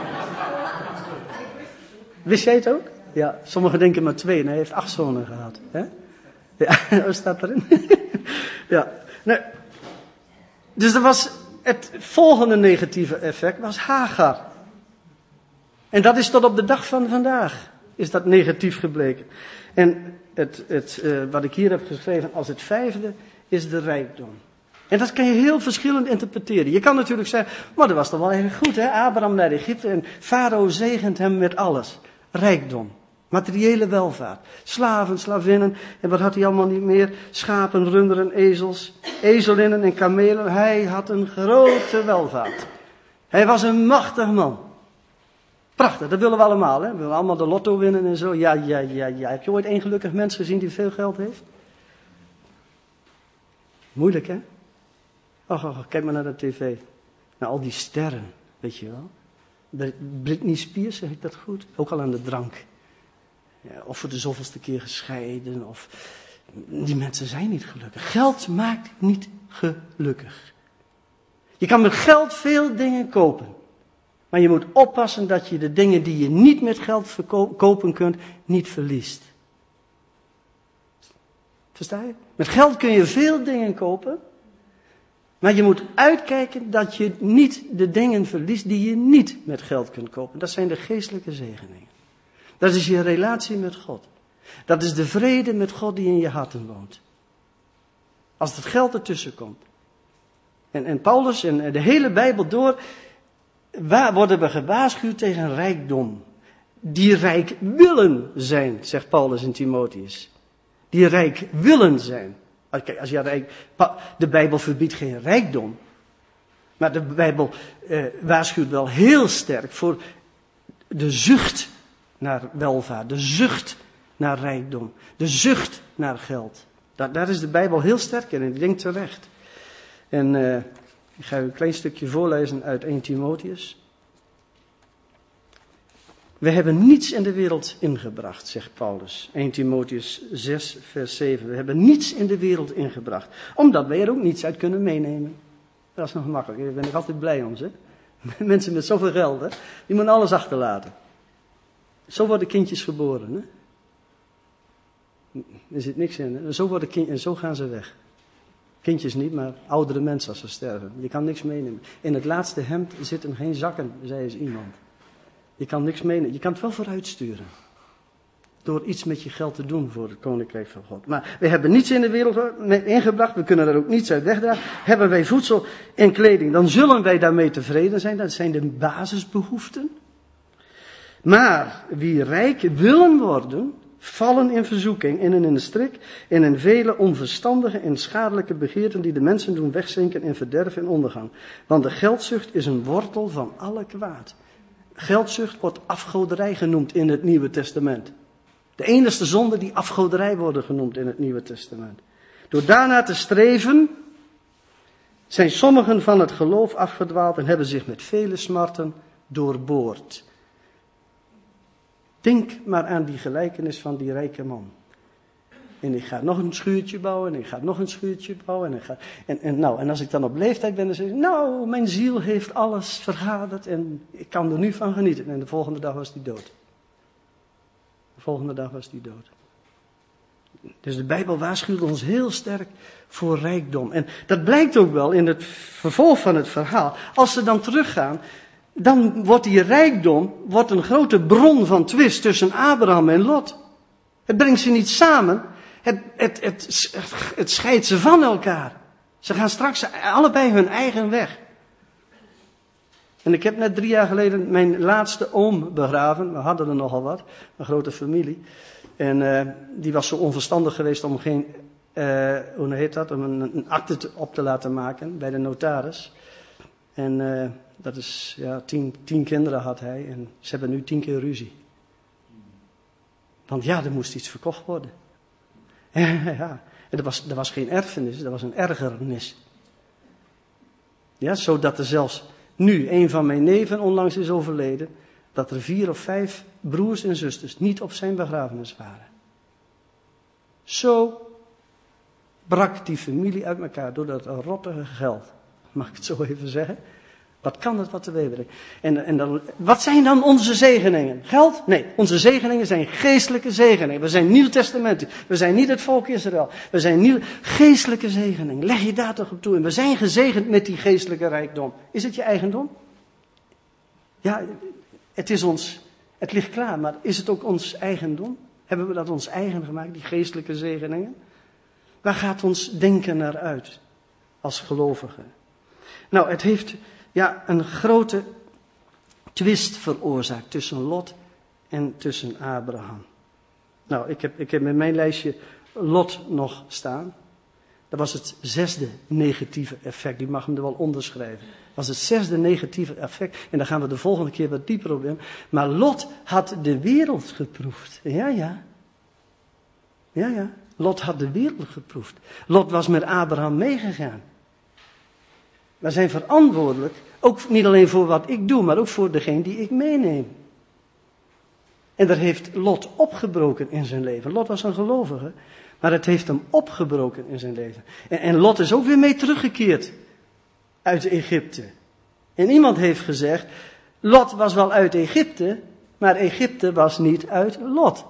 Wist jij het ook? Ja, sommigen denken maar twee. En hij heeft acht zonen gehad. Hè? Ja, wat staat erin? Ja. Nou, dus er was het volgende negatieve effect was Hagar. En dat is tot op de dag van vandaag is dat negatief gebleken. En het, het, uh, wat ik hier heb geschreven als het vijfde is de rijkdom. En dat kan je heel verschillend interpreteren. Je kan natuurlijk zeggen, maar dat was toch wel erg goed, hè? Abraham naar Egypte en Farao zegent hem met alles. Rijkdom, materiële welvaart, slaven, slavinnen en wat had hij allemaal niet meer? Schapen, runderen, ezels, ezelinnen en kamelen. Hij had een grote welvaart. Hij was een machtig man. Prachtig, dat willen we allemaal, hè? We willen allemaal de lotto winnen en zo. Ja, ja, ja, ja. Heb je ooit één gelukkig mens gezien die veel geld heeft? Moeilijk, hè? Och, och, kijk maar naar de tv. Naar al die sterren, weet je wel. Britney Spears, zeg ik dat goed? Ook al aan de drank. Ja, of voor de zoveelste keer gescheiden. Of... Die mensen zijn niet gelukkig. Geld maakt niet gelukkig. Je kan met geld veel dingen kopen. Maar je moet oppassen dat je de dingen die je niet met geld verko- kopen kunt, niet verliest. Versta je? Met geld kun je veel dingen kopen. Maar je moet uitkijken dat je niet de dingen verliest die je niet met geld kunt kopen. Dat zijn de geestelijke zegeningen. Dat is je relatie met God. Dat is de vrede met God die in je harten woont. Als het geld ertussen komt. En, en Paulus en de hele Bijbel door, waar worden we gewaarschuwd tegen rijkdom? Die rijk willen zijn, zegt Paulus in Timotheus. Die rijk willen zijn. Kijk, als je rijk, de Bijbel verbiedt geen rijkdom. Maar de Bijbel eh, waarschuwt wel heel sterk voor de zucht naar welvaart. De zucht naar rijkdom. De zucht naar geld. Daar, daar is de Bijbel heel sterk in en ik denk terecht. En uh, ik ga u een klein stukje voorlezen uit eerste Timotheus. We hebben niets in de wereld ingebracht, zegt Paulus. eerste Timotheus zes, vers zeven. We hebben niets in de wereld ingebracht. Omdat wij er ook niets uit kunnen meenemen. Dat is nog makkelijk. Daar ben ik altijd blij om. Hè? Mensen met zoveel geld, hè? Die moeten alles achterlaten. Zo worden kindjes geboren. Hè? Er zit niks in. Hè? Zo worden kind, en zo gaan ze weg. Kindjes niet, maar oudere mensen als ze sterven. Je kan niks meenemen. In het laatste hemd zitten geen zakken, zei eens iemand. Je kan niks meenemen. Je kan het wel vooruitsturen. Door iets met je geld te doen voor het koninkrijk van God. Maar we hebben niets in de wereld ingebracht. We kunnen er ook niets uit wegdragen. Hebben wij voedsel en kleding, dan zullen wij daarmee tevreden zijn. Dat zijn de basisbehoeften. Maar wie rijk willen worden, vallen in verzoeking en in een strik en in vele onverstandige en schadelijke begeerten die de mensen doen wegzinken in verderf en ondergang. Want de geldzucht is een wortel van alle kwaad. Geldzucht wordt afgoderij genoemd in het Nieuwe Testament. De enige zonde die afgoderij worden genoemd in het Nieuwe Testament. Door daarna te streven zijn sommigen van het geloof afgedwaald en hebben zich met vele smarten doorboord. Denk maar aan die gelijkenis van die rijke man. En ik ga nog een schuurtje bouwen en ik ga nog een schuurtje bouwen. En, ik ga, en, en, nou, en als ik dan op leeftijd ben, dan zeg ik, nou, mijn ziel heeft alles vergaderd en ik kan er nu van genieten. En de volgende dag was hij dood. De volgende dag was hij dood. Dus de Bijbel waarschuwt ons heel sterk voor rijkdom. En dat blijkt ook wel in het vervolg van het verhaal. Als ze dan teruggaan, dan wordt die rijkdom wordt een grote bron van twist tussen Abraham en Lot. Het brengt ze niet samen. Het, het, het, het scheidt ze van elkaar. Ze gaan straks allebei hun eigen weg. En ik heb net drie jaar geleden mijn laatste oom begraven. We hadden er nogal wat, een grote familie. En uh, die was zo onverstandig geweest om geen, uh, hoe heet dat, om een, een akte te, op te laten maken bij de notaris. En uh, dat is, ja, tien, tien kinderen had hij en ze hebben nu tien keer ruzie. Want ja, er moest iets verkocht worden. Ja, en dat was, dat was geen erfenis, dat was een ergernis. Ja, zodat er zelfs nu een van mijn neven onlangs is overleden, dat er vier of vijf broers en zusters niet op zijn begrafenis waren. Zo brak die familie uit elkaar door dat rottige geld. Mag ik het zo even zeggen? Wat kan het wat teweeg brengen? En, en dan, wat zijn dan onze zegeningen? Geld? Nee, onze zegeningen zijn geestelijke zegeningen. We zijn Nieuw Testament. We zijn niet het volk Israël. We zijn nieuw, geestelijke zegeningen. Leg je daar toch op toe. En we zijn gezegend met die geestelijke rijkdom. Is het je eigendom? Ja, het is ons, het ligt klaar, maar is het ook ons eigendom? Hebben we dat ons eigen gemaakt, die geestelijke zegeningen? Waar gaat ons denken naar uit als gelovigen? Nou, het heeft ja, een grote twist veroorzaakt tussen Lot en tussen Abraham. Nou, ik heb, ik heb in mijn lijstje Lot nog staan. Dat was het zesde negatieve effect. Die mag hem er wel onderschrijven. Dat was het zesde negatieve effect. En daar gaan we de volgende keer wat dieper op in. Maar Lot had de wereld geproefd. Ja, ja. Ja, ja. Lot had de wereld geproefd. Lot was met Abraham meegegaan. Wij zijn verantwoordelijk, ook niet alleen voor wat ik doe, maar ook voor degene die ik meeneem. En daar heeft Lot opgebroken in zijn leven. Lot was een gelovige, maar het heeft hem opgebroken in zijn leven. En, en Lot is ook weer mee teruggekeerd uit Egypte. En iemand heeft gezegd, Lot was wel uit Egypte, maar Egypte was niet uit Lot.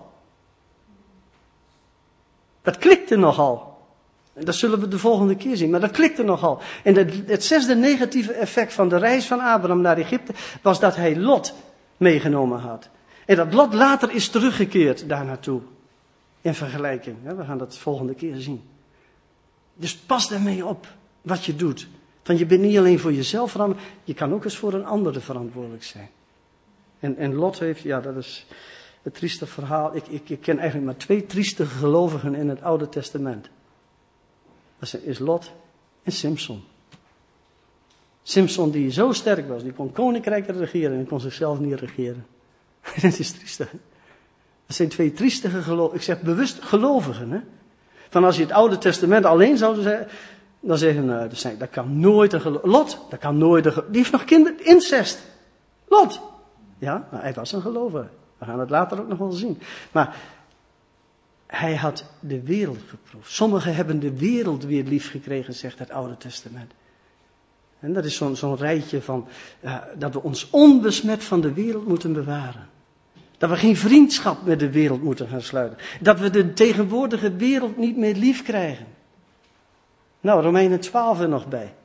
Dat klikte nogal. En dat zullen we de volgende keer zien, maar dat klikte nogal. En het, het zesde negatieve effect van de reis van Abraham naar Egypte was dat hij Lot meegenomen had. En dat Lot later is teruggekeerd daar naartoe. In vergelijking. We gaan dat de volgende keer zien. Dus pas daarmee op wat je doet. Want je bent niet alleen voor jezelf verantwoordelijk, je kan ook eens voor een andere verantwoordelijk zijn. En, en Lot heeft, ja dat is het trieste verhaal. Ik, ik, ik ken eigenlijk maar twee trieste gelovigen in het Oude Testament. Dat is Lot en Simson. Simson die zo sterk was, die kon koninkrijken regeren en kon zichzelf niet regeren. Dat is triestig. Dat zijn twee triestige gelovigen. Ik zeg bewust gelovigen. Hè? Van als je het Oude Testament alleen zou zeggen, dan zeggen nou, dat, zijn, dat kan nooit een gelovige. Lot, dat kan nooit een gelovige. Die heeft nog kinderen, incest. Lot. Ja, maar hij was een gelovige. We gaan het later ook nog wel zien. Maar hij had de wereld geproefd. Sommigen hebben de wereld weer lief gekregen, zegt het Oude Testament. En dat is zo'n, zo'n rijtje van uh, dat we ons onbesmet van de wereld moeten bewaren. Dat we geen vriendschap met de wereld moeten gaan sluiten. Dat we de tegenwoordige wereld niet meer lief krijgen. Nou, Romeinen twaalf er nog bij.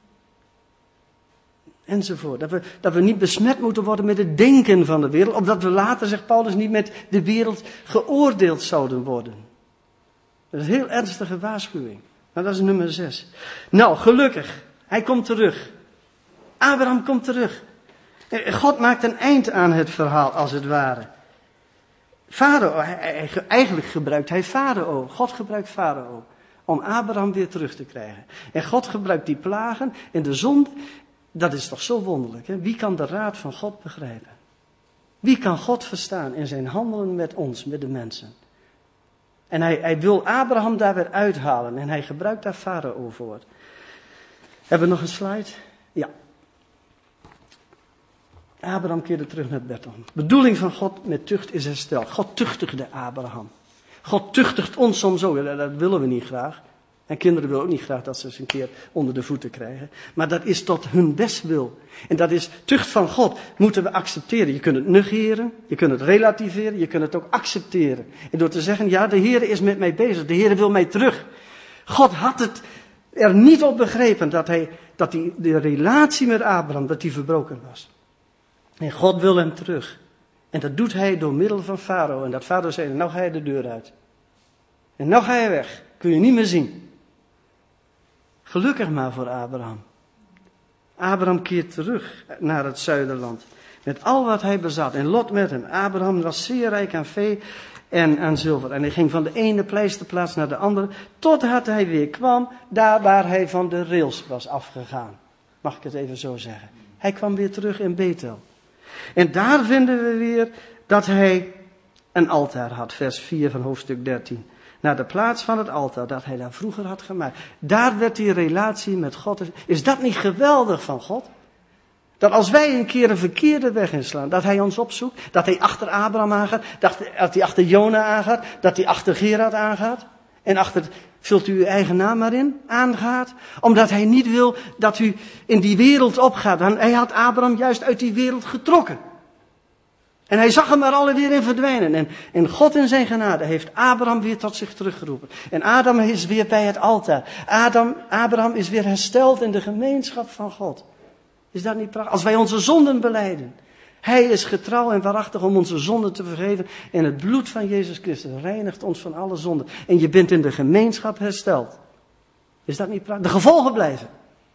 Enzovoort. Dat we, dat we niet besmet moeten worden met het denken van de wereld. Opdat we later, zegt Paulus, niet met de wereld geoordeeld zouden worden. Dat is een heel ernstige waarschuwing. Nou, dat is nummer zes. Nou, gelukkig. Hij komt terug. Abraham komt terug. God maakt een eind aan het verhaal, als het ware. Farao, eigenlijk gebruikt hij Farao. God gebruikt Farao. Om Abraham weer terug te krijgen. En God gebruikt die plagen en de zonde. Dat is toch zo wonderlijk. Hè? Wie kan de raad van God begrijpen? Wie kan God verstaan in zijn handelen met ons, met de mensen? En hij, hij wil Abraham daar weer uithalen. En hij gebruikt daar Farao voor. Hebben we nog een slide? Ja. Abraham keerde terug naar Bethel. De bedoeling van God met tucht is herstel. God tuchtigde Abraham. God tuchtigt ons soms ook. Dat willen we niet graag. En kinderen willen ook niet graag dat ze eens een keer onder de voeten krijgen. Maar dat is tot hun bestwil. En dat is tucht van God. Moeten we accepteren. Je kunt het negeren. Je kunt het relativeren. Je kunt het ook accepteren. En door te zeggen, ja, de Heer is met mij bezig. De Heer wil mij terug. God had het er niet op begrepen dat, hij, dat die, de relatie met Abraham, dat die verbroken was. En God wil hem terug. En dat doet hij door middel van Farao. En dat Farao zei, nou ga je de deur uit. En nou ga je weg. Kun je niet meer zien. Gelukkig maar voor Abraham. Abraham keert terug naar het zuiderland. Met al wat hij bezat. En Lot met hem. Abraham was zeer rijk aan vee en aan zilver. En hij ging van de ene pleisterplaats naar de andere. Totdat hij weer kwam daar waar hij van de rails was afgegaan. Mag ik het even zo zeggen. Hij kwam weer terug in Bethel. En daar vinden we weer dat hij een altaar had. Vers vier van hoofdstuk dertien. Naar de plaats van het altaar dat hij daar vroeger had gemaakt. Daar werd die relatie met God. Is dat niet geweldig van God? Dat als wij een keer een verkeerde weg inslaan, dat hij ons opzoekt. Dat hij achter Abraham aangaat. Dat hij achter Jona aangaat. Dat hij achter Gerard aangaat. En achter, vult u uw eigen naam maar in, aangaat. Omdat hij niet wil dat u in die wereld opgaat. Want hij had Abraham juist uit die wereld getrokken. En hij zag hem er alle weer in verdwijnen. En, en God in zijn genade heeft Abraham weer tot zich teruggeroepen. En Adam is weer bij het altaar. Adam, Abraham is weer hersteld in de gemeenschap van God. Is dat niet prachtig? Als wij onze zonden belijden. Hij is getrouw en waarachtig om onze zonden te vergeven. En het bloed van Jezus Christus reinigt ons van alle zonden. En je bent in de gemeenschap hersteld. Is dat niet prachtig? De gevolgen blijven.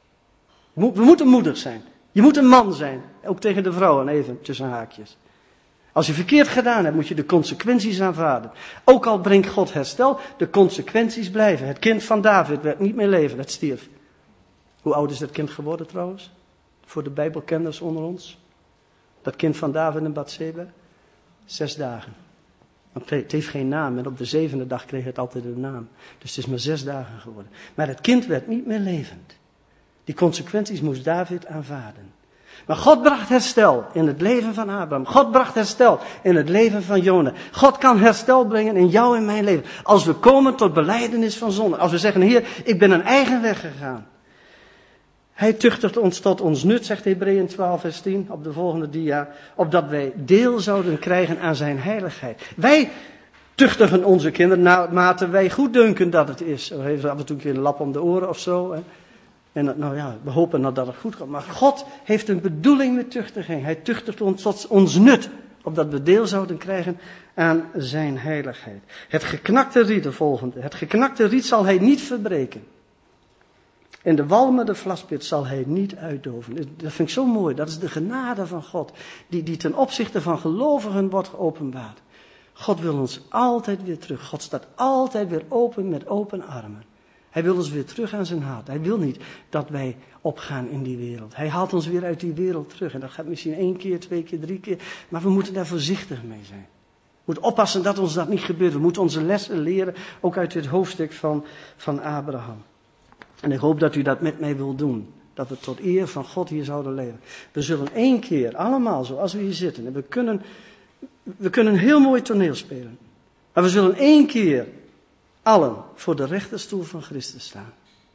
We moeten moedig zijn. Je moet een man zijn. Ook tegen de vrouwen even tussen haakjes. Als je verkeerd gedaan hebt, moet je de consequenties aanvaarden. Ook al brengt God herstel, de consequenties blijven. Het kind van David werd niet meer leven, het stierf. Hoe oud is dat kind geworden trouwens? Voor de Bijbelkenners onder ons. Dat kind van David en Bathseba? Zes dagen. Het heeft geen naam en op de zevende dag kreeg het altijd een naam. Dus het is maar zes dagen geworden. Maar het kind werd niet meer levend. Die consequenties moest David aanvaarden. Maar God bracht herstel in het leven van Abraham. God bracht herstel in het leven van Jona. God kan herstel brengen in jou en mijn leven. Als we komen tot belijdenis van zonde. Als we zeggen, Heer, ik ben een eigen weg gegaan. Hij tuchtigt ons tot ons nut, zegt Hebreeën twaalf vers tien op de volgende dia. Opdat wij deel zouden krijgen aan zijn heiligheid. Wij tuchtigen onze kinderen naarmate wij goed dunken dat het is. We geven af en toe een keer een lap om de oren of zo. Hè. En nou ja, we hopen dat het goed gaat. Maar God heeft een bedoeling met tuchtiging. Hij tuchtigt ons tot ons nut. Opdat we deel zouden krijgen aan zijn heiligheid. Het geknakte riet, de volgende. Het geknakte riet zal hij niet verbreken. En de walmende vlaspit zal hij niet uitdoven. Dat vind ik zo mooi. Dat is de genade van God. Die, die ten opzichte van gelovigen wordt geopenbaard. God wil ons altijd weer terug. God staat altijd weer open met open armen. Hij wil ons weer terug aan zijn hart. Hij wil niet dat wij opgaan in die wereld. Hij haalt ons weer uit die wereld terug. En dat gaat misschien één keer, twee keer, drie keer. Maar we moeten daar voorzichtig mee zijn. We moeten oppassen dat ons dat niet gebeurt. We moeten onze lessen leren. Ook uit dit hoofdstuk van, van Abraham. En ik hoop dat u dat met mij wilt doen. Dat we tot eer van God hier zouden leven. We zullen één keer, allemaal zoals we hier zitten. En we kunnen, we kunnen een heel mooi toneel spelen. Maar we zullen één keer allen voor de rechterstoel van Christus staan.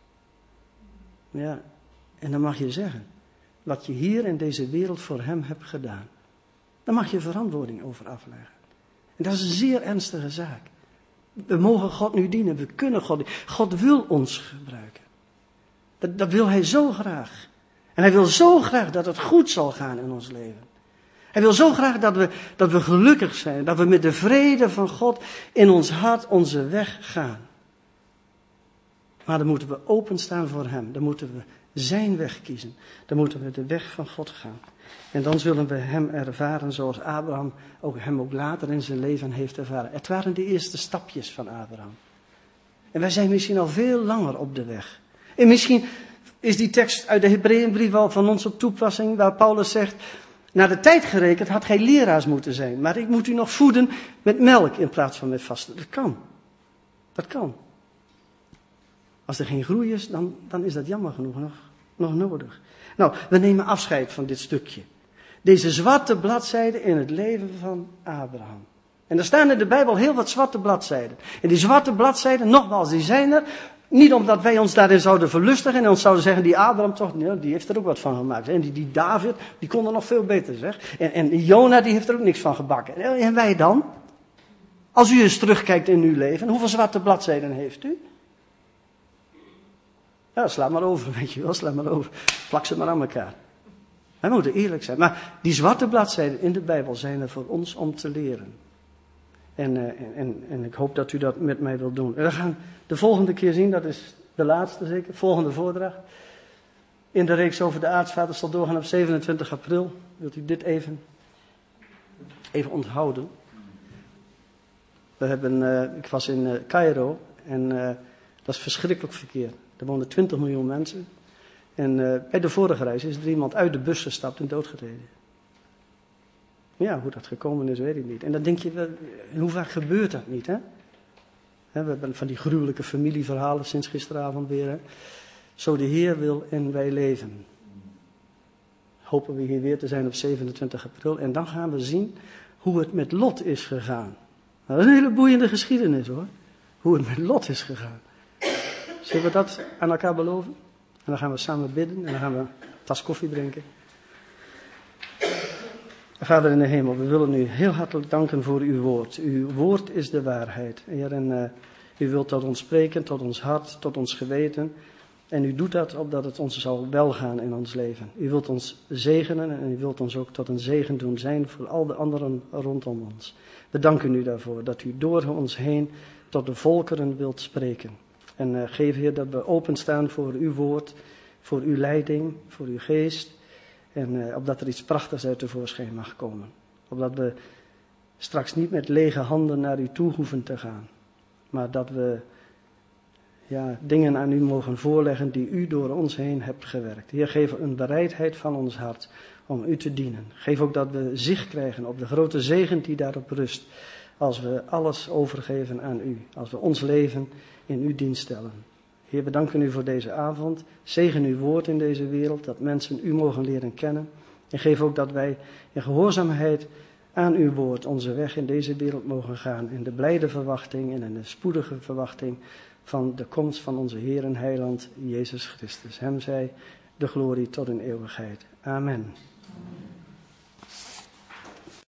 Ja, en dan mag je zeggen. Wat je hier in deze wereld voor hem hebt gedaan. Daar mag je verantwoording over afleggen. En dat is een zeer ernstige zaak. We mogen God nu dienen. We kunnen God dienen. God wil ons gebruiken. Dat, dat wil hij zo graag. En hij wil zo graag dat het goed zal gaan in ons leven. Hij wil zo graag dat we, dat we gelukkig zijn. Dat we met de vrede van God in ons hart onze weg gaan. Maar dan moeten we openstaan voor hem. Dan moeten we zijn weg kiezen. Dan moeten we de weg van God gaan. En dan zullen we hem ervaren zoals Abraham ook hem ook later in zijn leven heeft ervaren. Het waren de eerste stapjes van Abraham. En wij zijn misschien al veel langer op de weg. En misschien is die tekst uit de Hebreeënbrief wel van ons op toepassing, waar Paulus zegt, naar de tijd gerekend had gij leraars moeten zijn, maar ik moet u nog voeden met melk in plaats van met vasten. Dat kan. Dat kan. Als er geen groei is, dan, dan is dat jammer genoeg nog, nog nodig. Nou, we nemen afscheid van dit stukje. Deze zwarte bladzijde in het leven van Abraham. En er staan in de Bijbel heel wat zwarte bladzijden. En die zwarte bladzijden, nogmaals, die zijn er. Niet omdat wij ons daarin zouden verlustigen en ons zouden zeggen, die Abraham toch, ja, die heeft er ook wat van gemaakt. En die, die David, die kon er nog veel beter, zeg. En, en Jona, die heeft er ook niks van gebakken. En wij dan? Als u eens terugkijkt in uw leven, hoeveel zwarte bladzijden heeft u? Ja, sla maar over, weet je wel, sla maar over. Plak ze maar aan elkaar. Wij moeten eerlijk zijn. Maar die zwarte bladzijden in de Bijbel zijn er voor ons om te leren. En, uh, en, en ik hoop dat u dat met mij wilt doen. En we gaan de volgende keer zien, dat is de laatste zeker, volgende voordracht. In de reeks over de aartsvader zal doorgaan op zevenentwintig april. Wilt u dit even, even onthouden? We hebben, uh, ik was in uh, Cairo en uh, dat is verschrikkelijk verkeer. Er woonden twintig miljoen mensen. En uh, bij de vorige reis is er iemand uit de bus gestapt en doodgereden. Ja, hoe dat gekomen is, weet ik niet. En dan denk je, hoe vaak gebeurt dat niet, hè? We hebben van die gruwelijke familieverhalen sinds gisteravond weer. Hè? Zo de Heer wil en wij leven. Hopen we hier weer te zijn op zevenentwintig april. En dan gaan we zien hoe het met Lot is gegaan. Nou, dat is een hele boeiende geschiedenis, hoor. Hoe het met Lot is gegaan. Zullen we dat aan elkaar beloven? En dan gaan we samen bidden en dan gaan we een tas koffie drinken. Vader in de hemel, we willen u heel hartelijk danken voor uw woord. Uw woord is de waarheid. Heer, en uh, u wilt tot ons spreken, tot ons hart, tot ons geweten. En u doet dat opdat het ons zal welgaan in ons leven. U wilt ons zegenen en u wilt ons ook tot een zegen doen zijn voor al de anderen rondom ons. We danken u daarvoor dat u door ons heen tot de volkeren wilt spreken. En uh, geef, Heer, dat we openstaan voor uw woord, voor uw leiding, voor uw geest. En uh, opdat er iets prachtigs uit tevoorschijn mag komen. Opdat we straks niet met lege handen naar u toe hoeven te gaan. Maar dat we ja, dingen aan u mogen voorleggen die u door ons heen hebt gewerkt. Heer, geef een bereidheid van ons hart om u te dienen. Geef ook dat we zicht krijgen op de grote zegen die daarop rust. Als we alles overgeven aan u. Als we ons leven in uw dienst stellen. Heer, we danken u voor deze avond. Zegen uw woord in deze wereld, dat mensen u mogen leren kennen. En geef ook dat wij in gehoorzaamheid aan uw woord onze weg in deze wereld mogen gaan. In de blijde verwachting en in de spoedige verwachting van de komst van onze Heer en Heiland Jezus Christus. Hem zij de glorie tot in eeuwigheid. Amen.